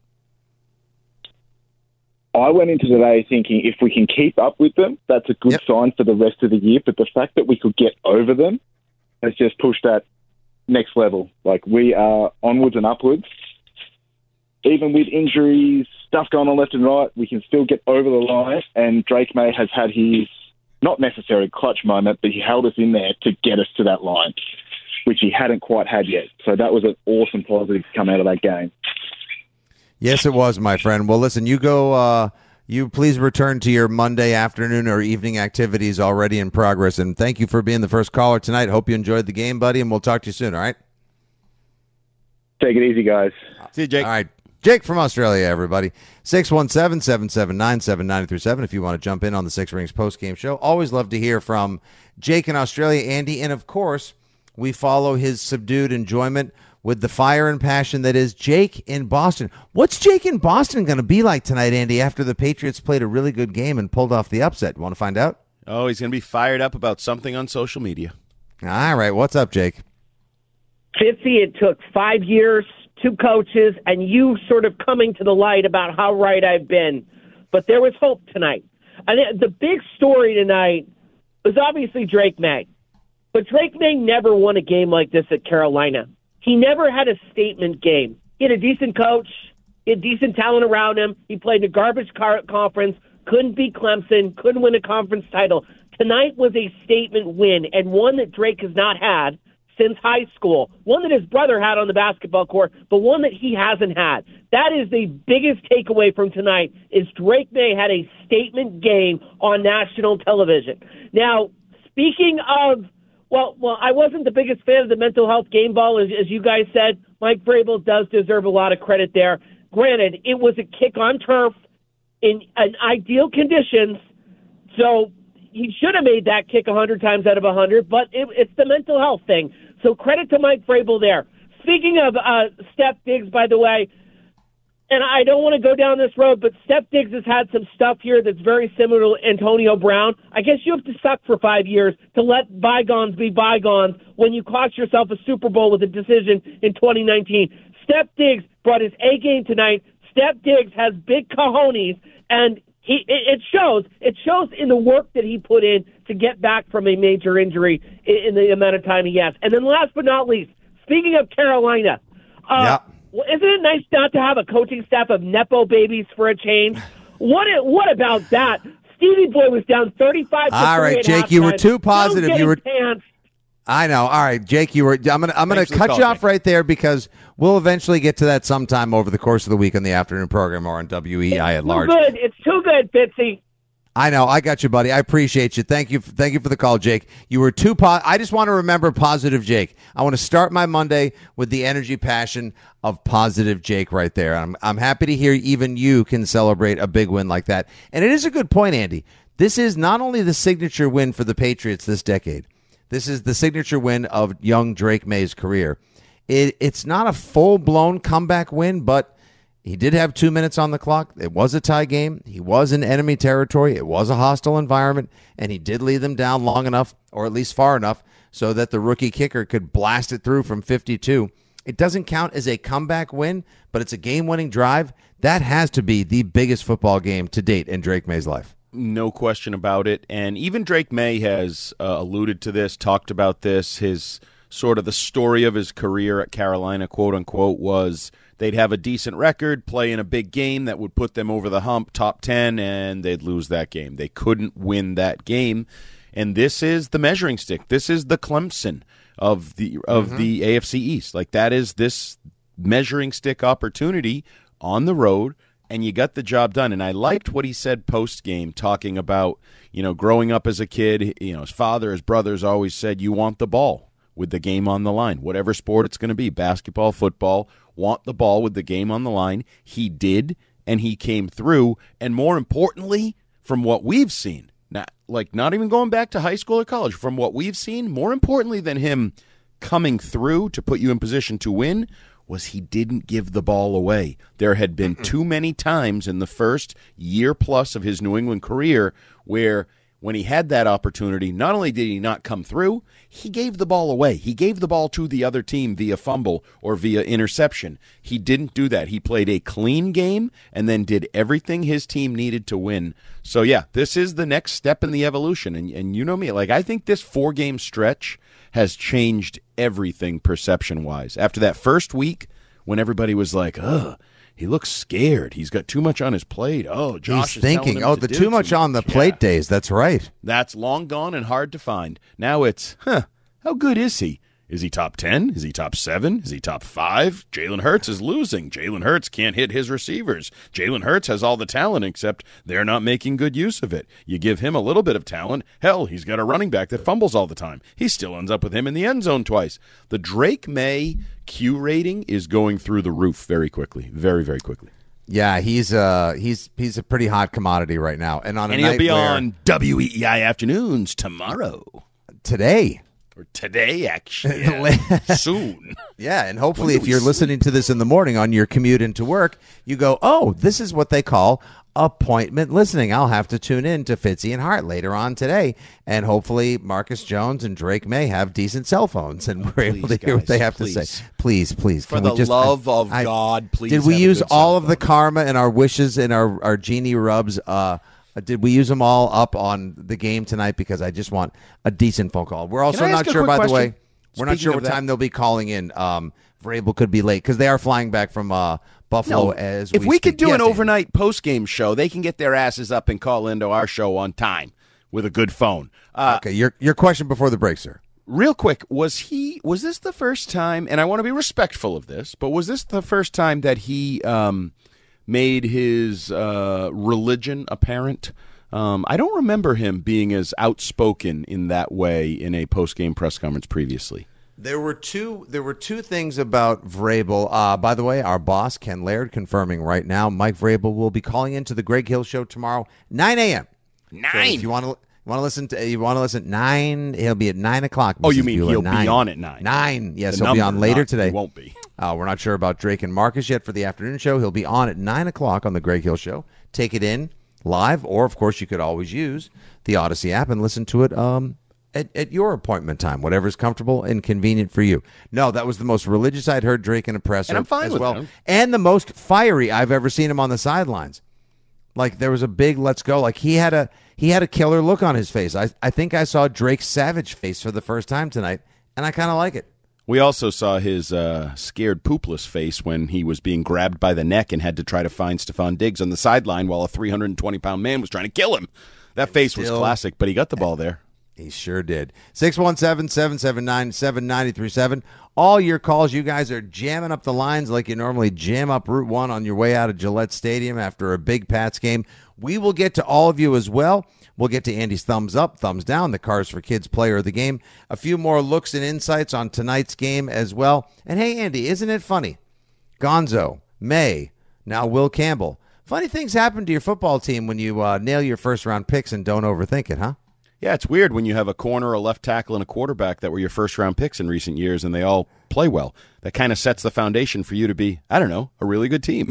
I went into today thinking if we can keep up with them, that's a good sign for the rest of the year. But the fact that we could get over them has just pushed that next level. Like, we are onwards and upwards. Even with injuries, stuff going on left and right, we can still get over the line. And Drake May has had his not necessarily clutch moment, but he held us in there to get us to that line, which he hadn't quite had yet. So that was an awesome positive to come out of that game. Yes, it was, my friend. Well, listen, you go. You please return to your Monday afternoon or evening activities already in progress. And thank you for being the first caller tonight. Hope you enjoyed the game, buddy, and we'll talk to you soon, all right? Take it easy, guys. See you, Jake. All right. Jake from Australia, everybody. 617-779-7937 if you want to jump in on the Six Rings postgame show. Always love to hear from Jake in Australia, Andy. And, of course, we follow his subdued enjoyment with the fire and passion that is Jake in Boston. What's Jake in Boston going to be like tonight, Andy, after the Patriots played a really good game and pulled off the upset? Want to find out? Oh, he's going to be fired up about something on social media. All right. What's up, Jake? Fitzy, it took 5 years, 2 coaches, and you sort of coming to the light about how right I've been. But there was hope tonight. And the big story tonight was obviously Drake May. But Drake May never won a game like this at Carolina. He never had a statement game. He had a decent coach. He had decent talent around him. He played in a garbage conference, couldn't beat Clemson, couldn't win a conference title. Tonight was a statement win, and one that Drake has not had since high school, one that his brother had on the basketball court, but one that he hasn't had. That is the biggest takeaway from tonight, is Drake May had a statement game on national television. Now, speaking of, well, I wasn't the biggest fan of the mental health game ball, as you guys said. Mike Vrabel does deserve a lot of credit there. Granted, it was a kick on turf in ideal conditions, so he should have made that kick 100 times out of 100, but it's the mental health thing. So credit to Mike Vrabel there. Speaking of Steph Diggs, by the way, and I don't want to go down this road, but Steph Diggs has had some stuff here that's very similar to Antonio Brown. I guess you have to suck for 5 years to let bygones be bygones when you cost yourself a Super Bowl with a decision in 2019. Steph Diggs brought his A game tonight. Steph Diggs has big cojones, and it shows in the work that he put in to get back from a major injury in the amount of time he has. And then last but not least, speaking of Carolina, well, isn't it nice not to have a coaching staff of Nepo babies for a change? What about that? Stevie Boy was down 35 to 3 All right, Jake, you were too positive. Don't get You were his pants. I know. All right, Jake, you were. I'm gonna cut you off right there because we'll eventually get to that sometime over the course of the week on the afternoon program or on WEI at large. It's too good, Fitzy. I know. I got you, buddy. I appreciate you. Thank you for the call, Jake. You were too I just want to remember positive Jake. I want to start my Monday with the energy, passion of positive Jake right there. I'm happy to hear even you can celebrate a big win like that. And it is a good point, Andy. This is not only the signature win for the Patriots this decade. This is the signature win of young Drake May's career. It's not a full-blown comeback win, but he did have 2 minutes on the clock. It was a tie game. He was in enemy territory. It was a hostile environment, and he did lead them down long enough, or at least far enough, so that the rookie kicker could blast it through from 52 It doesn't count as a comeback win, but it's a game-winning drive. That has to be the biggest football game to date in Drake May's life. No question about it. And even Drake May has alluded to this, talked about this. His sort of the story of his career at Carolina, quote unquote, was they'd have a decent record, play in a big game that would put them over the hump, top 10, and they'd lose that game. They couldn't win that game. And this is the measuring stick. This is the Clemson of the AFC East. Like, that is this measuring stick opportunity on the road, and you got the job done. And I liked what he said post-game, talking about, growing up as a kid, his father, his brothers always said, you want the ball with the game on the line. Whatever sport it's going to be, basketball, football, want the ball with the game on the line. He did, and he came through. And more importantly, from what we've seen, not even going back to high school or college, from what we've seen, more importantly than him coming through to put you in position to win, was he didn't give the ball away. There had been too many times in the first year plus of his New England career where when he had that opportunity, not only did he not come through, he gave the ball away. He gave the ball to the other team via fumble or via interception. He didn't do that. He played a clean game and then did everything his team needed to win. So, yeah, this is the next step in the evolution. And you know me, I think this 4-game stretch has changed everything perception-wise. After that first week, when everybody was like, he looks scared. He's got too much on his plate. Oh, Josh is thinking, the too much on the plate days. That's right. That's long gone and hard to find. Now it's, how good is he? Is he top 10? Is he top 7? Is he top 5? Jalen Hurts is losing. Jalen Hurts can't hit his receivers. Jalen Hurts has all the talent, except they're not making good use of it. You give him a little bit of talent. Hell, he's got a running back that fumbles all the time. He still ends up with him in the end zone twice. The Drake May Q rating is going through the roof very quickly. Very, very quickly. Yeah, he's a pretty hot commodity right now. And he'll be on WEEI Afternoons tomorrow. Today. Or today, actually. Soon. Yeah, and hopefully if you're listening to this in the morning on your commute into work, you go, oh, this is what they call appointment listening. I'll have to tune in to Fitzy and Hart later on today, and hopefully Marcus Jones and Drake May have decent cell phones, and we're able to hear what they have to say. Please. For the love of God, please. Did we use all of the karma and our wishes and our genie rubs? Did we use them all up on the game tonight? Because I just want a decent phone call. We're also not sure, by the way, we're not sure what time they'll be calling in. Vrabel could be late because they are flying back from Buffalo as if we could do an Andy. Overnight post-game show, they can get their asses up and call into our show on time with a good phone. Okay, your question before the break, sir. Real quick, was this the first time, and I want to be respectful of this, but was this the first time that he made his religion apparent? I don't remember him being as outspoken in that way in a post-game press conference previously. There were two things about Vrabel. By the way, our boss, Ken Laird, confirming right now, Mike Vrabel will be calling into the Greg Hill Show tomorrow, 9 a.m. 9? So if you want to listen at 9, he'll be at 9 o'clock. Oh, you mean he'll be on at 9? 9, yes, he'll be on later today. He won't be. We're not sure about Drake and Marcus yet for the afternoon show. He'll be on at 9 o'clock on the Greg Hill Show. Take it in live, or, of course, you could always use the Odyssey app and listen to it at your appointment time, whatever's comfortable and convenient for you. No, that was the most religious I'd heard Drake in a presser. And I'm fine as with well. him. And the most fiery I've ever seen him on the sidelines. Like, there was a big let's go. Like, he had a killer look on his face. I think I saw Drake's savage face for the first time tonight, and I kind of like it. We also saw his scared poopless face when he was being grabbed by the neck and had to try to find Stephon Diggs on the sideline while a 320-pound man was trying to kill him. That face was classic, but he got the ball there. He sure did. 617-779-7937. All your calls, you guys are jamming up the lines like you normally jam up Route 1 on your way out of Gillette Stadium after a big Pats game. We will get to all of you as well. We'll get to Andy's thumbs up, thumbs down, the Cars for Kids player of the game, a few more looks and insights on tonight's game as well. And hey, Andy, isn't it funny? Gonzo, May, now Will Campbell. Funny things happen to your football team when you nail your first-round picks and don't overthink it, huh? Yeah, it's weird when you have a corner, a left tackle, and a quarterback that were your first-round picks in recent years, and they all play well. That kind of sets the foundation for you to be, I don't know, a really good team.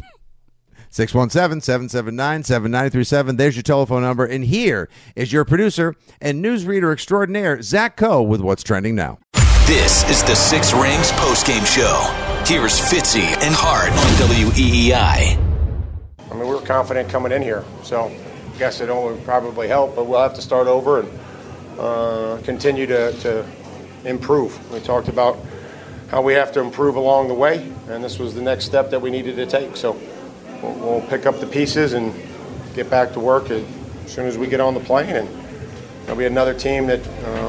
617-779-7937. There's your telephone number. And here is your producer and newsreader extraordinaire, Zach Coe, with What's Trending Now. This is the Six Rings postgame show. Here's Fitzy and Hart on WEEI. I mean, we were confident coming in here, so I guess it only probably helped, but we'll have to start over and continue to improve. We talked about how we have to improve along the way, and this was the next step that we needed to take. So we'll pick up the pieces and get back to work as soon as we get on the plane, and there'll be another team that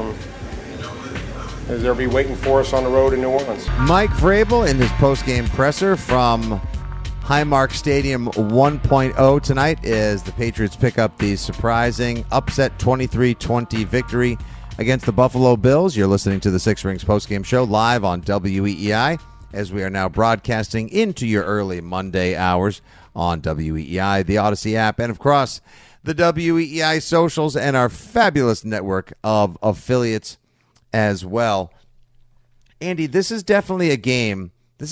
they'll be waiting for us on the road in New Orleans. Mike Vrabel in his post-game presser from Highmark Stadium 1.0 tonight as the Patriots pick up the surprising upset 23-20 victory against the Buffalo Bills. You're listening to the Six Rings postgame show live on WEEI as we are now broadcasting into your early Monday hours on WEEI, the Odyssey app, and of course the WEEI socials and our fabulous network of affiliates as well. Andy, this is definitely a game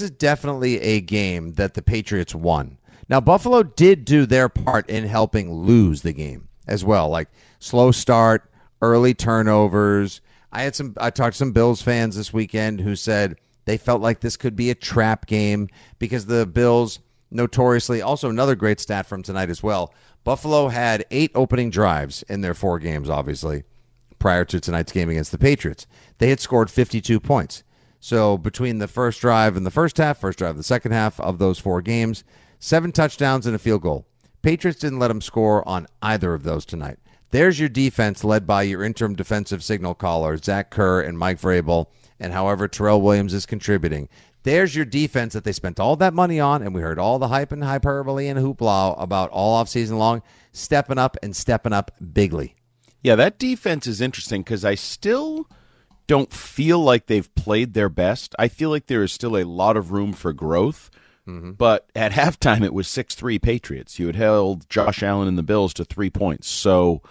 that the Patriots won. Now, Buffalo did do their part in helping lose the game as well, like slow start, early turnovers. I talked to some Bills fans this weekend who said they felt like this could be a trap game because the Bills notoriously, also another great stat from tonight as well, Buffalo had 8 opening drives in their 4 games, obviously, prior to tonight's game against the Patriots. They had scored 52 points. So between the first drive in the first half, first drive of the second half of those 4 games, 7 touchdowns and a field goal. Patriots didn't let them score on either of those tonight. There's your defense led by your interim defensive signal caller, Zach Kerr and Mike Vrabel, and however Terrell Williams is contributing. There's your defense that they spent all that money on, and we heard all the hype and hyperbole and hoopla about all offseason long, stepping up bigly. Yeah, that defense is interesting because I still don't feel like they've played their best. I feel like there is still a lot of room for growth. Mm-hmm. But at halftime, it was 6-3 Patriots. You had held Josh Allen and the Bills to 3 points. So,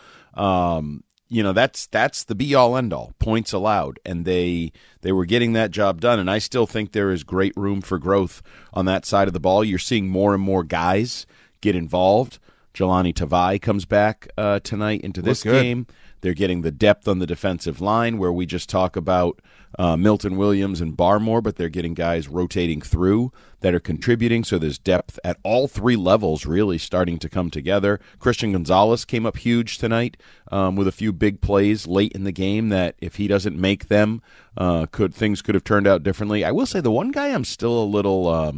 that's the be-all, end-all. Points allowed. And they were getting that job done. And I still think there is great room for growth on that side of the ball. You're seeing more and more guys get involved. Jelani Tavai comes back tonight into this game. They're getting the depth on the defensive line where we just talk about Milton Williams and Barmore, but they're getting guys rotating through that are contributing. So there's depth at all 3 levels really starting to come together. Christian Gonzalez came up huge tonight with a few big plays late in the game that if he doesn't make them, things could have turned out differently. I will say the one guy I'm still a little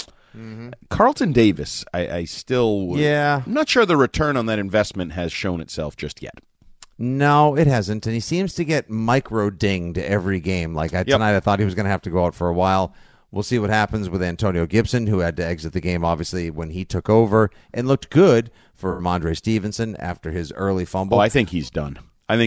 Carlton Davis, I still I'm not sure the return on that investment has shown itself just yet. No, it hasn't, and he seems to get micro-dinged every game. Tonight I thought he was going to have to go out for a while. We'll see what happens with Antonio Gibson, who had to exit the game, obviously, when he took over, and looked good for Ramondre Stevenson after his early fumble. Oh, I think he's done. I'm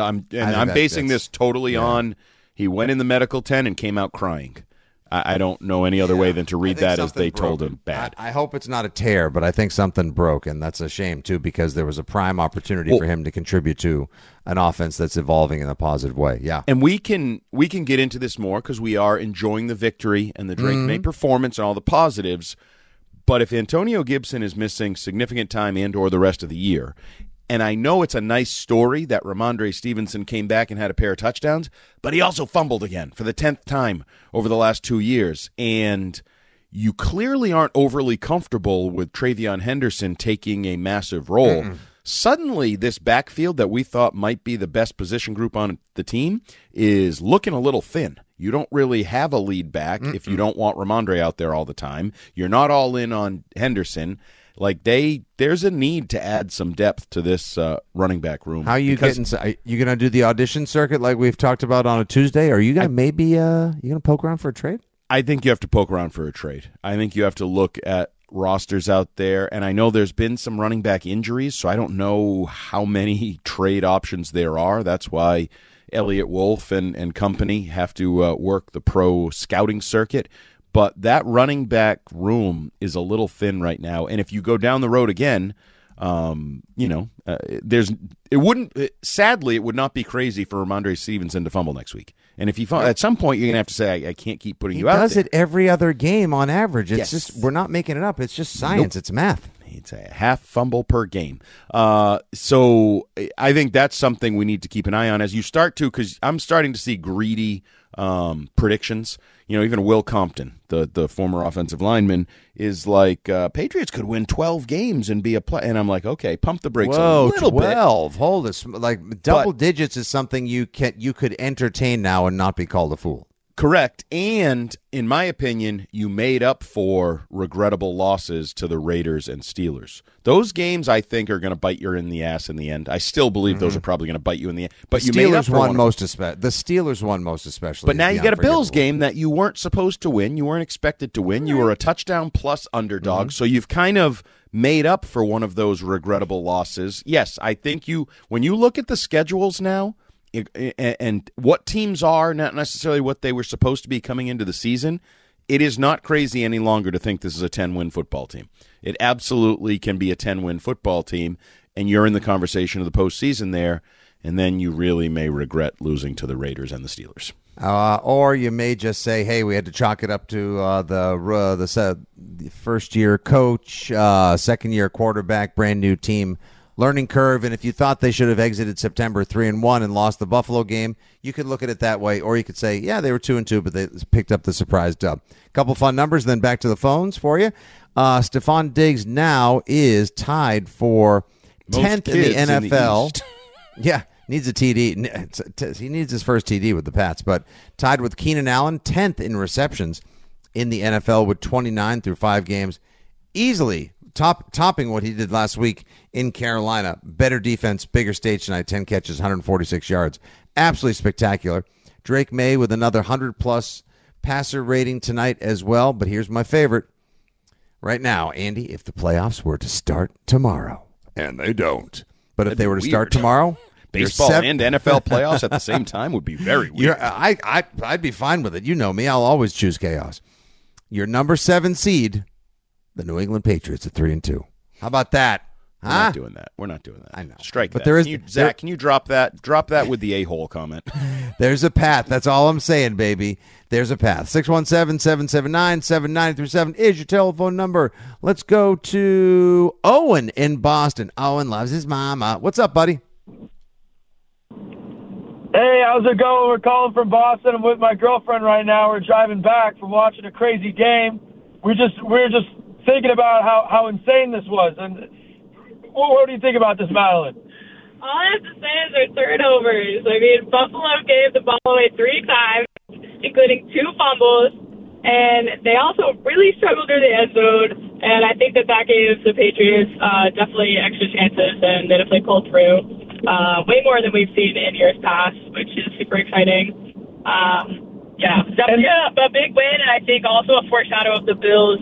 basing this totally on he went in the medical tent and came out crying. I don't know any other way than to read that as they told him bad. I hope it's not a tear, but I think something broke, and that's a shame, too, because there was a prime opportunity for him to contribute to an offense that's evolving in a positive way. Yeah. And we can get into this more because we are enjoying the victory and the Drake May performance and all the positives, but if Antonio Gibson is missing significant time and or the rest of the year, and I know it's a nice story that Ramondre Stevenson came back and had a pair of touchdowns, but he also fumbled again for the 10th time over the last 2 years. And you clearly aren't overly comfortable with Travion Henderson taking a massive role. Suddenly, this backfield that we thought might be the best position group on the team is looking a little thin. You don't really have a lead back if you don't want Ramondre out there all the time. You're not all in on Henderson. There's a need to add some depth to this running back room. How are you getting? Are you going to do the audition circuit like we've talked about on a Tuesday? Are you going to you going to poke around for a trade? I think you have to poke around for a trade. I think you have to look at rosters out there, and I know there's been some running back injuries, so I don't know how many trade options there are. That's why Elliott Wolf and company have to work the pro scouting circuit. But that running back room is a little thin right now. And if you go down the road again, sadly, it would not be crazy for Ramondre Stevenson to fumble next week. And if he at some point, you're going to have to say, I can't keep putting you out there. He does it every other game on average. It's just, we're not making it up. It's just science. It's math. It's a half fumble per game. So I think that's something we need to keep an eye on as you start to, because I'm starting to see greedy predictions. Even Will Compton, the former offensive lineman, is like, Patriots could win 12 games and be a play. And I'm like, okay, pump the brakes a little 12. bit. Hold this. Like double digits is something you could entertain now and not be called a fool. Correct. And in my opinion, you made up for regrettable losses to the Raiders and Steelers. Those games, I think, are going to bite you in the ass in the end. I still believe those are probably going to bite you in the end. But you made up for won most especially. The Steelers won most especially. But now you get a Bills game that you weren't supposed to win. You weren't expected to win. You were a touchdown plus underdog. So you've kind of made up for one of those regrettable losses. Yes, I think when you look at the schedules now, and what teams are, not necessarily what they were supposed to be coming into the season, it is not crazy any longer to think this is a 10-win football team. It absolutely can be a 10-win football team, and you're in the conversation of the postseason there, and then you really may regret losing to the Raiders and the Steelers. Or you may just say, hey, we had to chalk it up to the first-year coach, second-year quarterback, brand-new team, learning curve, and if you thought they should have exited September 3-1 and lost the Buffalo game, you could look at it that way, or you could say, yeah, they were 2-2, but they picked up the surprise dub. Couple fun numbers, then back to the phones for you. Stephon Diggs now is tied for 10th in the NFL. Yeah, needs a TD. He needs his first TD with the Pats, but tied with Keenan Allen, 10th in receptions in the NFL with 29 through 5 games. Easily topping what he did last week in Carolina. Better defense, bigger stage tonight, 10 catches, 146 yards. Absolutely spectacular. Drake May with another 100-plus passer rating tonight as well. But here's my favorite. Right now, Andy, if the playoffs were to start tomorrow, and they don't, but if they were to start tomorrow, baseball and NFL playoffs at the same time would be very weird. I'd be fine with it. You know me. I'll always choose chaos. Your number 7 seed, the New England Patriots at 3-2. How about that? We're not doing that. We're not doing that. I know. Strike but that. There is, Zach, can you drop that? Drop that with the a-hole comment. There's a path. That's all I'm saying, baby. There's a path. 617-779-7937 is your telephone number. Let's go to Owen in Boston. Owen loves his mama. What's up, buddy? Hey, how's it going? We're calling from Boston. I'm with my girlfriend right now. We're driving back from watching a crazy game. We're just thinking about how insane this was. And what do you think about this, Madeline? All I have to say is they're turnovers. I mean, Buffalo gave the ball away 3 times, including 2 fumbles, and they also really struggled through the end zone. And I think that gives the Patriots definitely extra chances, and that if they pull through, way more than we've seen in years past, which is super exciting. Definitely a big win, and I think also a foreshadow of the Bills'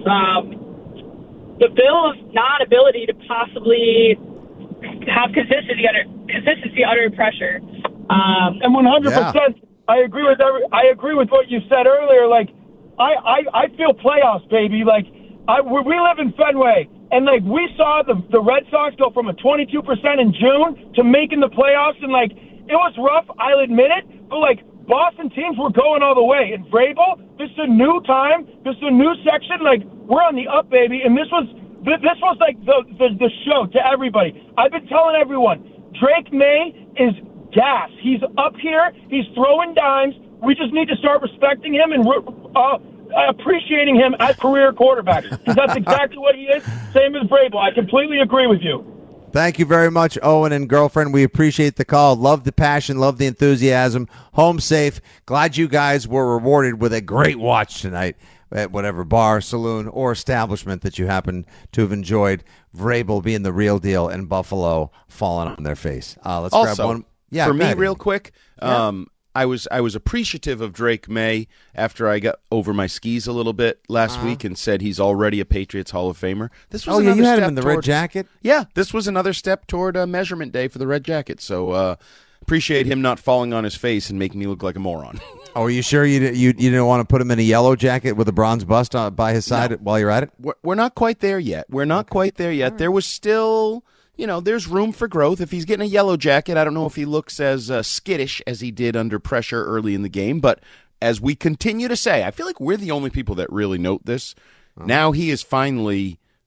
non-ability to possibly have consistency under pressure. And 100%, I agree with what you said earlier. Like, I feel playoffs, baby. Like, we live in Fenway, and like we saw the Red Sox go from a 22% in June to making the playoffs, and like it was rough. I'll admit it, but like Boston teams were going all the way. And Vrabel, this is a new time. This is a new section. Like, we're on the up, baby. And this was like the show to everybody. I've been telling everyone, Drake May is gas. He's up here. He's throwing dimes. We just need to start respecting him and appreciating him as career quarterback, because that's exactly what he is. Same as Vrabel. I completely agree with you. Thank you very much, Owen and girlfriend. We appreciate the call. Love the passion. Love the enthusiasm. Home safe. Glad you guys were rewarded with a great watch tonight at whatever bar, saloon, or establishment that you happen to have enjoyed. Vrabel being the real deal and Buffalo falling on their face. Let's also, grab one. Yeah, for me, real quick, I was appreciative of Drake May after I got over my skis a little bit last week and said he's already a Patriots Hall of Famer. This was you had him in the red jacket? Yeah, this was another step toward measurement day for the red jacket. So appreciate him not falling on his face and making me look like a moron. Oh, are you sure you didn't want to put him in a yellow jacket with a bronze bust by his side while you're at it? We're not quite there yet. There was still... there's room for growth. If he's getting a yellow jacket, I don't know if he looks as skittish as he did under pressure early in the game. But as we continue to say, I feel like we're the only people that really note this. Now he is finally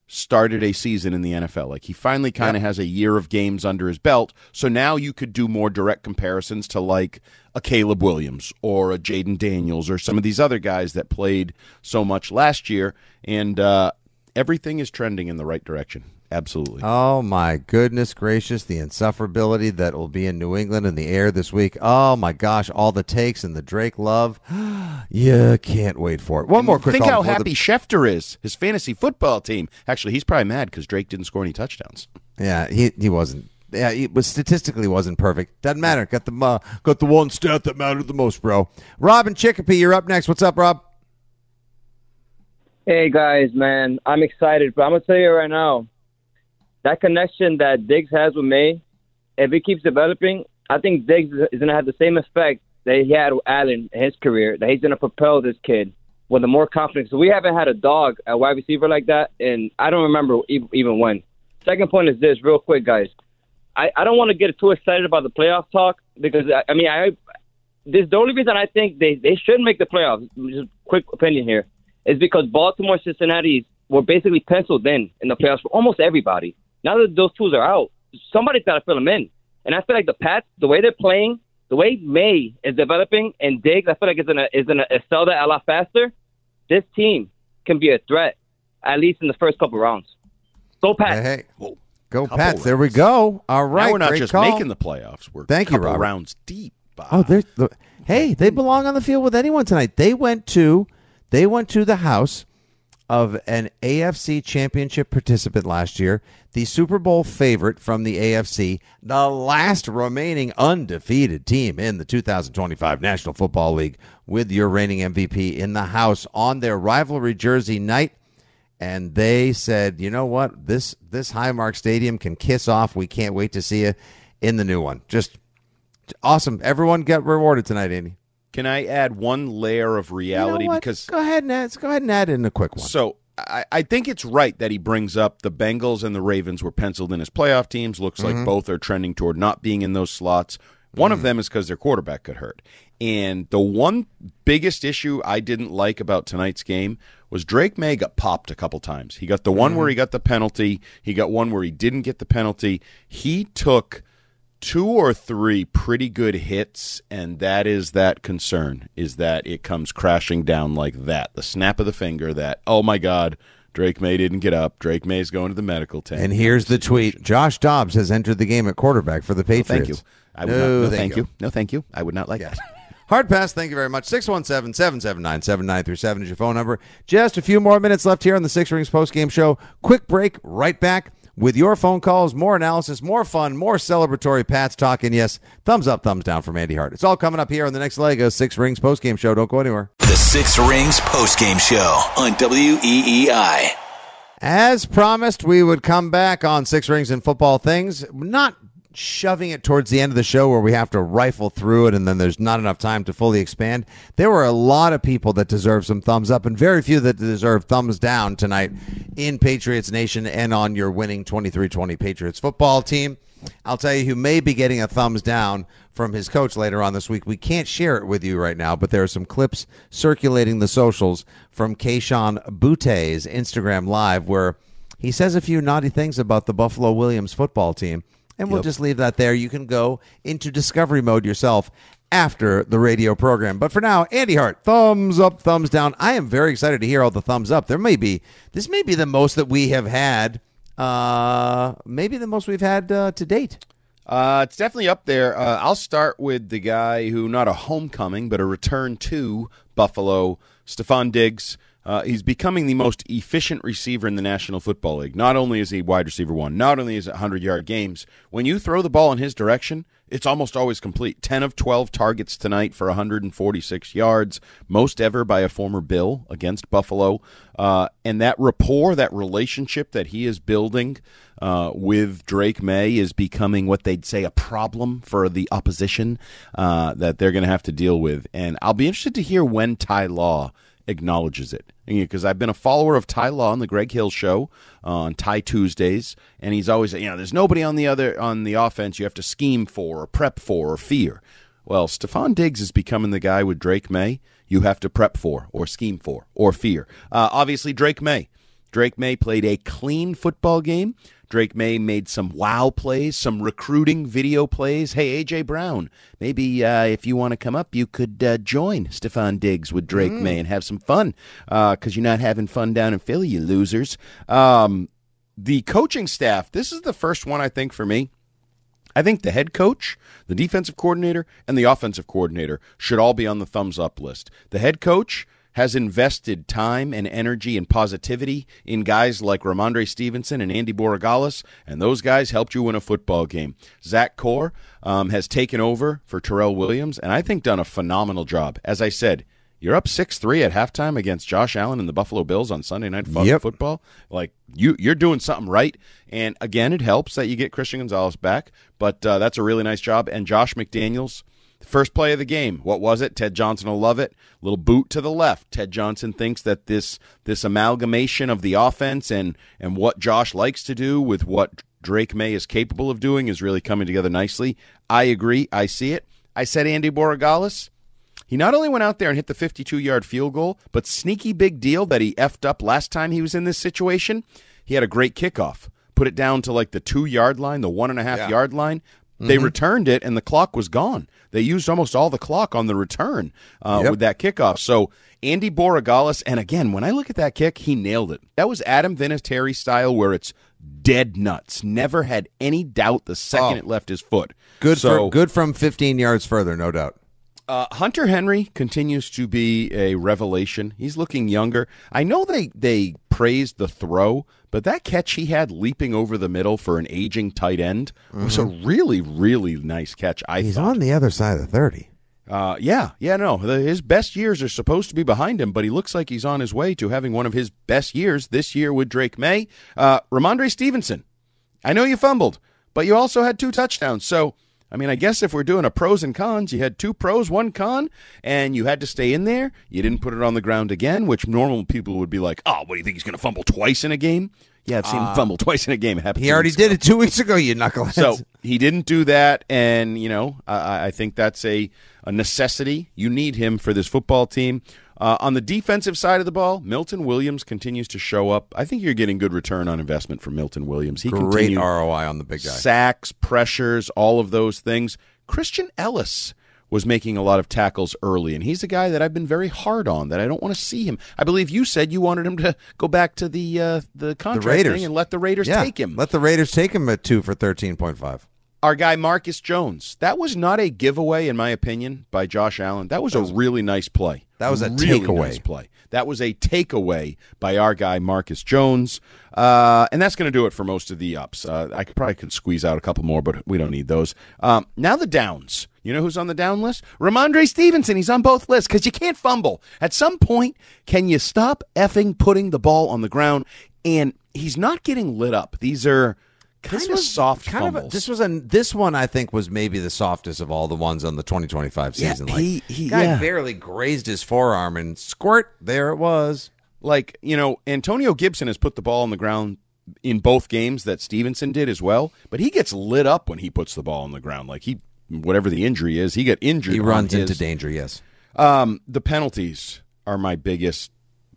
started a season in the NFL. Like, he finally kind of has a year of games under his belt. So now you could do more direct comparisons to like a Caleb Williams or a Jaden Daniels or some of these other guys that played so much last year. And everything is trending in the right direction. Absolutely. Oh, my goodness gracious. The insufferability that will be in New England in the air this week. Oh, my gosh. All the takes and the Drake love. Yeah, can't wait for it. One more quick Think call how happy Schefter is, his fantasy football team. Actually, he's probably mad because Drake didn't score any touchdowns. Yeah, he wasn't. Yeah, he was statistically wasn't perfect. Doesn't matter. Got the one stat that mattered the most, bro. Rob and Chicopee, you're up next. What's up, Rob? Hey, guys, man. I'm excited, but I'm going to tell you right now, that connection that Diggs has with May, if it keeps developing, I think Diggs is going to have the same effect that he had with Allen in his career, that he's going to propel this kid with the more confidence. So we haven't had a dog at wide receiver like that, and I don't remember even when. Second point is this, real quick, guys. I don't want to get too excited about the playoff talk because, this the only reason I think they should make the playoffs, just quick opinion here, is because Baltimore, Cincinnati were basically penciled in the playoffs for almost everybody. Now that those tools are out, somebody's got to fill them in. And I feel like the Pats, the way they're playing, the way May is developing, and Diggs, I feel like is gonna excel that a lot faster. This team can be a threat, at least in the first couple rounds. Go Pats. Hey. Go Pats. Rounds. There we go. All right. Now we're not just call. making the playoffs. We're Thank you, Robert. rounds deep. Oh, they belong on the field with anyone tonight. They went to the house of an AFC championship participant last year, the Super Bowl favorite from the AFC, the last remaining undefeated team in the 2025 National Football League, with your reigning MVP in the house on their rivalry jersey night. And they said, you know what, this Highmark Stadium can kiss off. We can't wait to see you in the new one. Just awesome. Everyone get rewarded tonight, Andy. Can I add one layer of reality? Because go ahead and add in a quick one. So I think it's right that he brings up the Bengals and the Ravens were penciled in as playoff teams. Looks like both are trending toward not being in those slots. One of them is because their quarterback got hurt. And the one biggest issue I didn't like about tonight's game was Drake May got popped a couple times. He got the one where he got the penalty. He got one where he didn't get the penalty. He took 2 or 3 pretty good hits, and that is that concern, is that it comes crashing down like that. The snap of the finger that, oh, my God, Drake May didn't get up. Drake May's going to the medical tent. And here's the tweet. Josh Dobbs has entered the game at quarterback for the Patriots. No, thank you. Thank you. No, thank you. I would not like that. Hard pass, thank you very much. 617-779-7937 is your phone number. Just a few more minutes left here on the Six Rings postgame show. Quick break, right back with your phone calls, more analysis, more fun, more celebratory Pats talk, and yes, thumbs up, thumbs down from Andy Hart. It's all coming up here on the next leg of Six Rings postgame show. Don't go anywhere. The Six Rings postgame show on WEEI. As promised, we would come back on Six Rings and football things, not shoving it towards the end of the show where we have to rifle through it and then there's not enough time to fully expand. There were a lot of people that deserve some thumbs up and very few that deserve thumbs down tonight in Patriots Nation and on your winning 23-20 Patriots football team. I'll tell you who may be getting a thumbs down from his coach later on this week. We can't share it with you right now, but there are some clips circulating the socials from Kayshon Boutt's Instagram Live where he says a few naughty things about the Buffalo Williams football team. And we'll just leave that there. You can go into discovery mode yourself after the radio program. But for now, Andy Hart, thumbs up, thumbs down. I am very excited to hear all the thumbs up. This may be the most that we have had, maybe the most we've had to date. It's definitely up there. I'll start with the guy who, not a homecoming, but a return to Buffalo, Stephon Diggs. He's becoming the most efficient receiver in the National Football League. Not only is he wide receiver 1, not only is it 100-yard games, when you throw the ball in his direction, it's almost always complete. 10 of 12 targets tonight for 146 yards, most ever by a former Bill against Buffalo. And that rapport, that relationship that he is building with Drake May is becoming what they'd say a problem for the opposition that they're going to have to deal with. And I'll be interested to hear when Ty Law acknowledges it, because I've been a follower of Ty Law on the Greg Hill Show on Ty Tuesdays, and he's always, there's nobody on the offense you have to scheme for or prep for or fear. Well, Stephon Diggs is becoming the guy with Drake May you have to prep for or scheme for or fear. Obviously, Drake May Drake May played a clean football game. Drake May made some wow plays, some recruiting video plays. Hey, A.J. Brown, maybe if you want to come up, you could join Stephon Diggs with Drake May and have some fun because you're not having fun down in Philly, you losers. The coaching staff, this is the first one, I think, for me. I think the head coach, the defensive coordinator, and the offensive coordinator should all be on the thumbs-up list. The head coach has invested time and energy and positivity in guys like Ramondre Stevenson and Andy Borregales, and those guys helped you win a football game. Zach Core has taken over for Terrell Williams, and I think done a phenomenal job. As I said, you're up 6-3 at halftime against Josh Allen and the Buffalo Bills on Sunday Night Football. Like, you're doing something right. And, again, it helps that you get Christian Gonzalez back, but that's a really nice job. And Josh McDaniels, first play of the game, what was it? Ted Johnson will love it. Little boot to the left. Ted Johnson thinks that this amalgamation of the offense and what Josh likes to do with what Drake May is capable of doing is really coming together nicely. I agree. I see it. I said Andy Borregales. He not only went out there and hit the 52-yard field goal, but sneaky big deal that he effed up last time he was in this situation. He had a great kickoff. Put it down to like the 2-yard line, the 1.5-yard line. They returned it, and the clock was gone. They used almost all the clock on the return with that kickoff. So Andy Borregales, and again, when I look at that kick, he nailed it. That was Adam Vinatieri style where it's dead nuts. Never had any doubt the second it left his foot. Good from 15 yards further, no doubt. Hunter Henry continues to be a revelation. He's looking younger. I know they praised the throw, but that catch he had leaping over the middle for an aging tight end was a really, really nice catch, He's on the other side of the 30. His best years are supposed to be behind him, but he looks like he's on his way to having one of his best years this year with Drake May. Ramondre Stevenson, I know you fumbled, but you also had 2 touchdowns, so I mean, I guess if we're doing a pros and cons, you had 2 pros, 1 con, and you had to stay in there. You didn't put it on the ground again, which normal people would be like, oh, what do you think, he's going to fumble twice in a game? Yeah, I've seen him fumble twice in a game. It happened. He already did it 2 weeks ago, you knuckleheads. So he didn't do that, and, I think that's a necessity. You need him for this football team. On the defensive side of the ball, Milton Williams continues to show up. I think you're getting good return on investment from Milton Williams. He Great ROI on the big guy. Sacks, pressures, all of those things. Christian Ellis was making a lot of tackles early, and he's a guy that I've been very hard on, that I don't want to see him. I believe you said you wanted him to go back to the contract thing and let the Raiders take him. Let the Raiders take him at 2 for 13.5. Our guy Marcus Jones. That was not a giveaway, in my opinion, by Josh Allen. That was a really nice play. That was a really takeaway. Nice play. That was a takeaway by our guy Marcus Jones. And that's going to do it for most of the ups. I probably could squeeze out a couple more, but we don't need those. Now the downs. You know who's on the down list? Ramondre Stevenson. He's on both lists because you can't fumble. At some point, can you stop effing putting the ball on the ground? And he's not getting lit up. These are kind of soft fumbles. This one I think was maybe the softest of all the ones on the 2025 season. Guy barely grazed his forearm and squirt, there it was. Like, Antonio Gibson has put the ball on the ground in both games that Stevenson did as well, but he gets lit up when he puts the ball on the ground. Like whatever the injury is, he got injured. He runs into danger, yes. The penalties are my biggest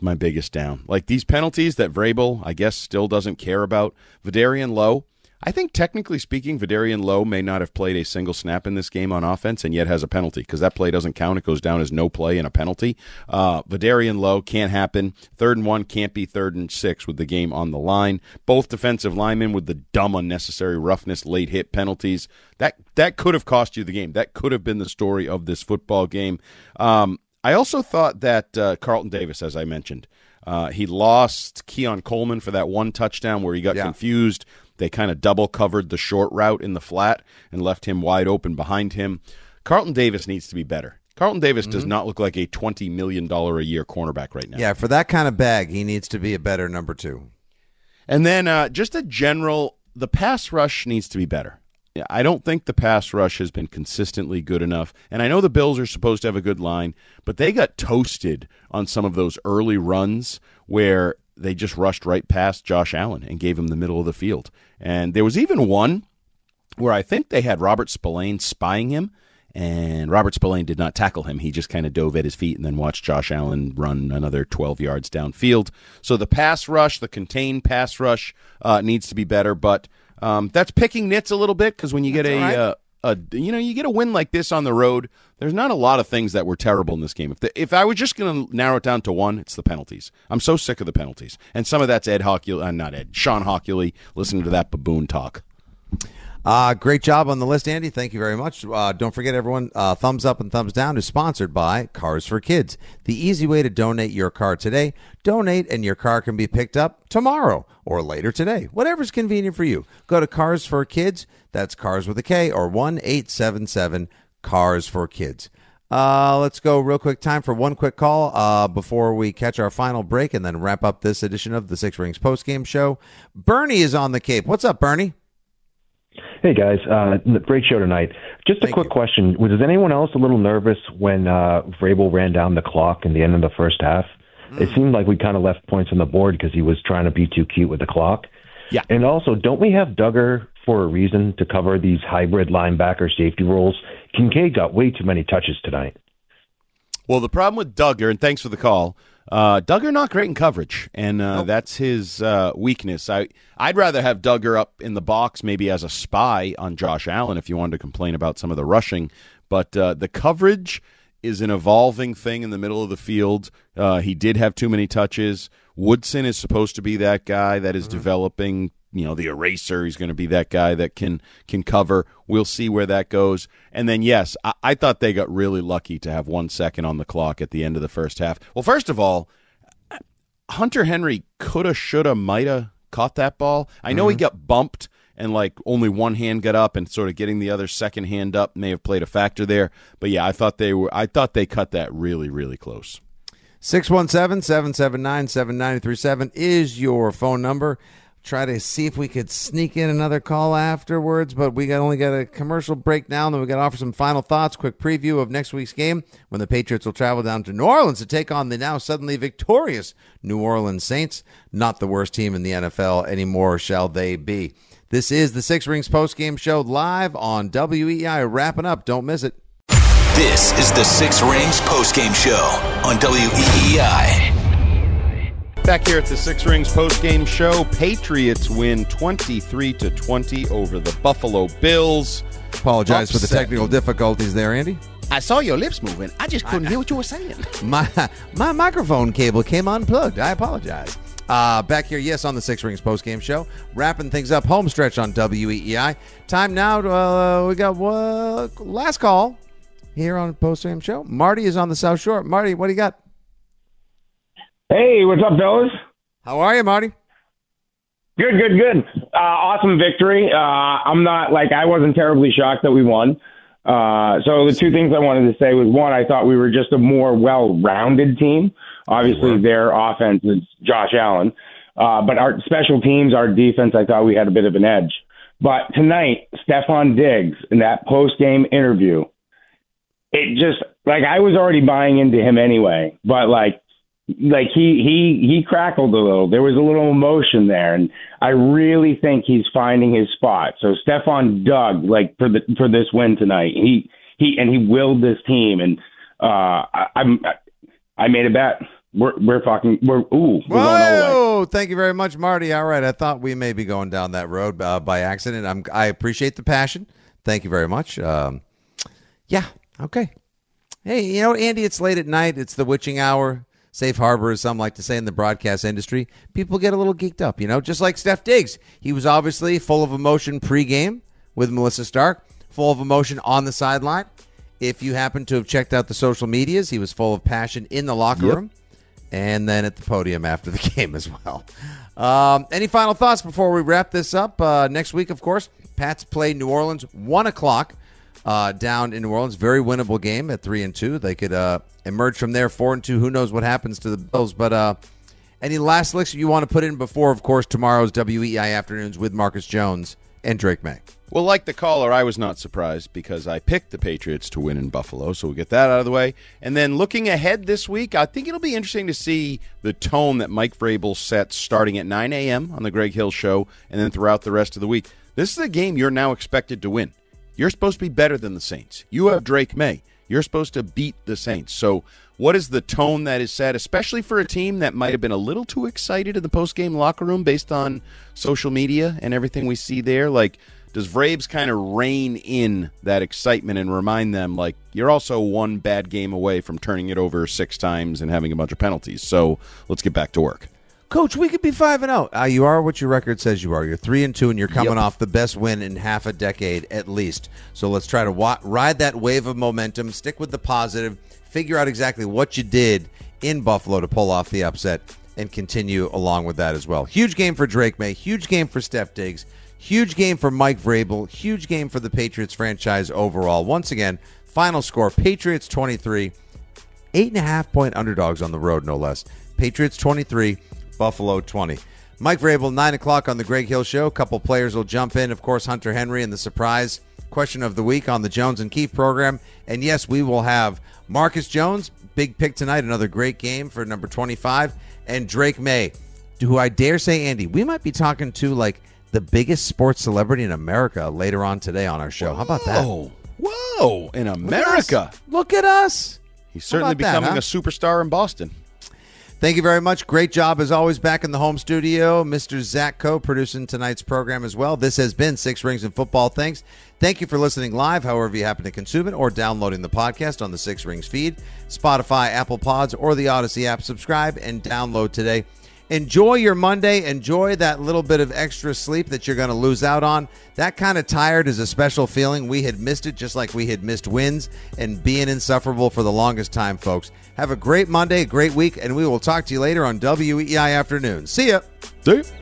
down. Like these penalties that Vrabel, I guess, still doesn't care about. Vidarian Lowe. I think technically speaking, Vidarian Lowe may not have played a single snap in this game on offense and yet has a penalty because that play doesn't count. It goes down as no play and a penalty. Vidarian Lowe can't happen. 3rd and 1 can't be 3rd and 6 with the game on the line. Both defensive linemen with the dumb, unnecessary roughness, late hit penalties. That could have cost you the game. That could have been the story of this football game. I also thought that Carlton Davis, as I mentioned, he lost Keon Coleman for that 1 touchdown where he got confused. They kind of double covered the short route in the flat and left him wide open behind him. Carlton Davis needs to be better. Carlton Davis does not look like a $20 million a year cornerback right now. Yeah, for that kind of bag, he needs to be a better number 2. And then just a general, the pass rush needs to be better. I don't think the pass rush has been consistently good enough. And I know the Bills are supposed to have a good line, but they got toasted on some of those early runs where they just rushed right past Josh Allen and gave him the middle of the field. And there was even one where I think they had Robert Spillane spying him, and Robert Spillane did not tackle him. He just kind of dove at his feet and then watched Josh Allen run another 12 yards downfield. So the pass rush, the contained pass rush, needs to be better, but that's picking nits a little bit because when you get you get a win like this on the road, there's not a lot of things that were terrible in this game. If I was just going to narrow it down to one, it's the penalties. I'm so sick of the penalties, and some of that's Sean Hockley listening to that baboon talk. Great job on the list, Andy. Thank you very much. Don't forget, everyone, Thumbs Up and Thumbs Down is sponsored by Cars for Kids. The easy way to donate your car today. Donate and your car can be picked up tomorrow or later today. Whatever's convenient for you. Go to Cars for Kids. That's Cars with a K or 1-877-CARS-FOR-KIDS. Let's go real quick. Time for one quick call before we catch our final break and then wrap up this edition of the Six Rings postgame show. Bernie is on the Cape. What's up, Bernie? Hey, guys. Great show tonight. Just a quick question. Was anyone else a little nervous when Vrabel ran down the clock in the end of the first half? It seemed like we kind of left points on the board because he was trying to be too cute with the clock. Yeah. And also, don't we have Duggar for a reason to cover these hybrid linebacker safety roles? Kincaid got way too many touches tonight. Well, the problem with Duggar, and thanks for the call, Duggar not great in coverage, and that's his weakness. I'd rather have Duggar up in the box maybe as a spy on Josh Allen if you wanted to complain about some of the rushing, but the coverage is an evolving thing in the middle of the field. He did have too many touches. Woodson is supposed to be that guy that is developing, the eraser. He's going to be that guy that can cover. We'll see where that goes. And then, yes, I thought they got really lucky to have 1 second on the clock at the end of the first half. Well, first of all, Hunter Henry coulda, shoulda, mighta caught that ball. I know he got bumped and only one hand got up, and sort of getting the other second hand up may have played a factor there. But yeah, I thought they cut that really, really close. 617-779-7937 is your phone number. Try to see if we could sneak in another call afterwards, but we only got a commercial break now, and then we got to offer some final thoughts. Quick preview of next week's game when the Patriots will travel down to New Orleans to take on the now suddenly victorious New Orleans Saints. Not the worst team in the NFL anymore, shall they be. This is the Six Rings postgame show live on WEEI. Wrapping up. Don't miss it. This is the Six Rings postgame show on WEEI. Back here at the Six Rings postgame show, Patriots win 23-20 over the Buffalo Bills. Apologize for the technical difficulties there, Andy. I saw your lips moving. I just couldn't hear what you were saying. My microphone cable came unplugged. I apologize. Back here, yes, on the Six Rings postgame show. Wrapping things up, home stretch on WEEI. Time now to, we got last call here on the postgame show. Marty is on the South Shore. Marty, what do you got? Hey, what's up, fellas? How are you, Marty? Good. Awesome victory. I wasn't terribly shocked that we won. So the two things I wanted to say was, one, I thought we were just a more well-rounded team. Obviously, their offense is Josh Allen. But our special teams, our defense, I thought we had a bit of an edge. But tonight, Stefon Diggs, in that post-game interview, it just, I was already buying into him anyway. But, he crackled a little. There was a little emotion there, and I really think he's finding his spot. So Stefon dug for this win tonight. He willed this team, and I made a bet. We're going all the way. Thank you very much, Marty. All right, I thought we may be going down that road by accident. I appreciate the passion. Thank you very much. Yeah, okay. Hey, Andy, it's late at night. It's the witching hour. Safe harbor, as some like to say in the broadcast industry. People get a little geeked up, just like Steph Diggs. He was obviously full of emotion pregame with Melissa Stark, full of emotion on the sideline. If you happen to have checked out the social medias, he was full of passion in the locker room and then at the podium after the game as well. Any final thoughts before we wrap this up? Next week, of course, Pats play New Orleans, 1 o'clock. Down in New Orleans, very winnable game at 3-2. They could emerge from there 4-2. Who knows what happens to the Bills? But any last licks you want to put in before, of course, tomorrow's WEEI afternoons with Marcus Jones and Drake May? Well, like the caller, I was not surprised because I picked the Patriots to win in Buffalo, so we'll get that out of the way. And then looking ahead this week, I think it'll be interesting to see the tone that Mike Vrabel sets starting at 9 a.m. on the Greg Hill Show and then throughout the rest of the week. This is a game you're now expected to win. You're supposed to be better than the Saints. You have Drake May. You're supposed to beat the Saints. So what is the tone that is set, especially for a team that might have been a little too excited in the post-game locker room based on social media and everything we see there? Like, does Vrabes kind of rein in that excitement and remind them, like, you're also one bad game away from turning it over 6 times and having a bunch of penalties. So let's get back to work. Coach, we could be 5-0. You are what your record says you are. You're 3-2, and you're coming off the best win in half a decade at least. So let's try to ride that wave of momentum, stick with the positive, figure out exactly what you did in Buffalo to pull off the upset, and continue along with that as well. Huge game for Drake May, huge game for Steph Diggs, huge game for Mike Vrabel, huge game for the Patriots franchise overall. Once again, final score, Patriots 23, 8.5-point underdogs on the road, no less. Patriots 23, Buffalo 20. Mike Vrabel, 9 o'clock on the Greg Hill Show. A couple players will jump in. Of course, Hunter Henry and the surprise question of the week on the Jones and Keefe program. And yes, we will have Marcus Jones, big pick tonight, another great game for number 25, and Drake May, who I dare say, Andy, we might be talking to like the biggest sports celebrity in America later on today on our show. How about that? Whoa, in America. Look at us. He's certainly becoming a superstar in Boston. Thank you very much. Great job, as always, back in the home studio. Mr. Zach Coe producing tonight's program as well. This has been Six Rings and Football Things. Thank you for listening live, however you happen to consume it, or downloading the podcast on the Six Rings feed, Spotify, Apple Pods, or the Odyssey app. Subscribe and download today. Enjoy your Monday. Enjoy that little bit of extra sleep that you're going to lose out on. That kind of tired is a special feeling. We had missed it just like we had missed wins and being insufferable for the longest time, folks. Have a great Monday, a great week, and we will talk to you later on WEEI Afternoon. See ya. See ya.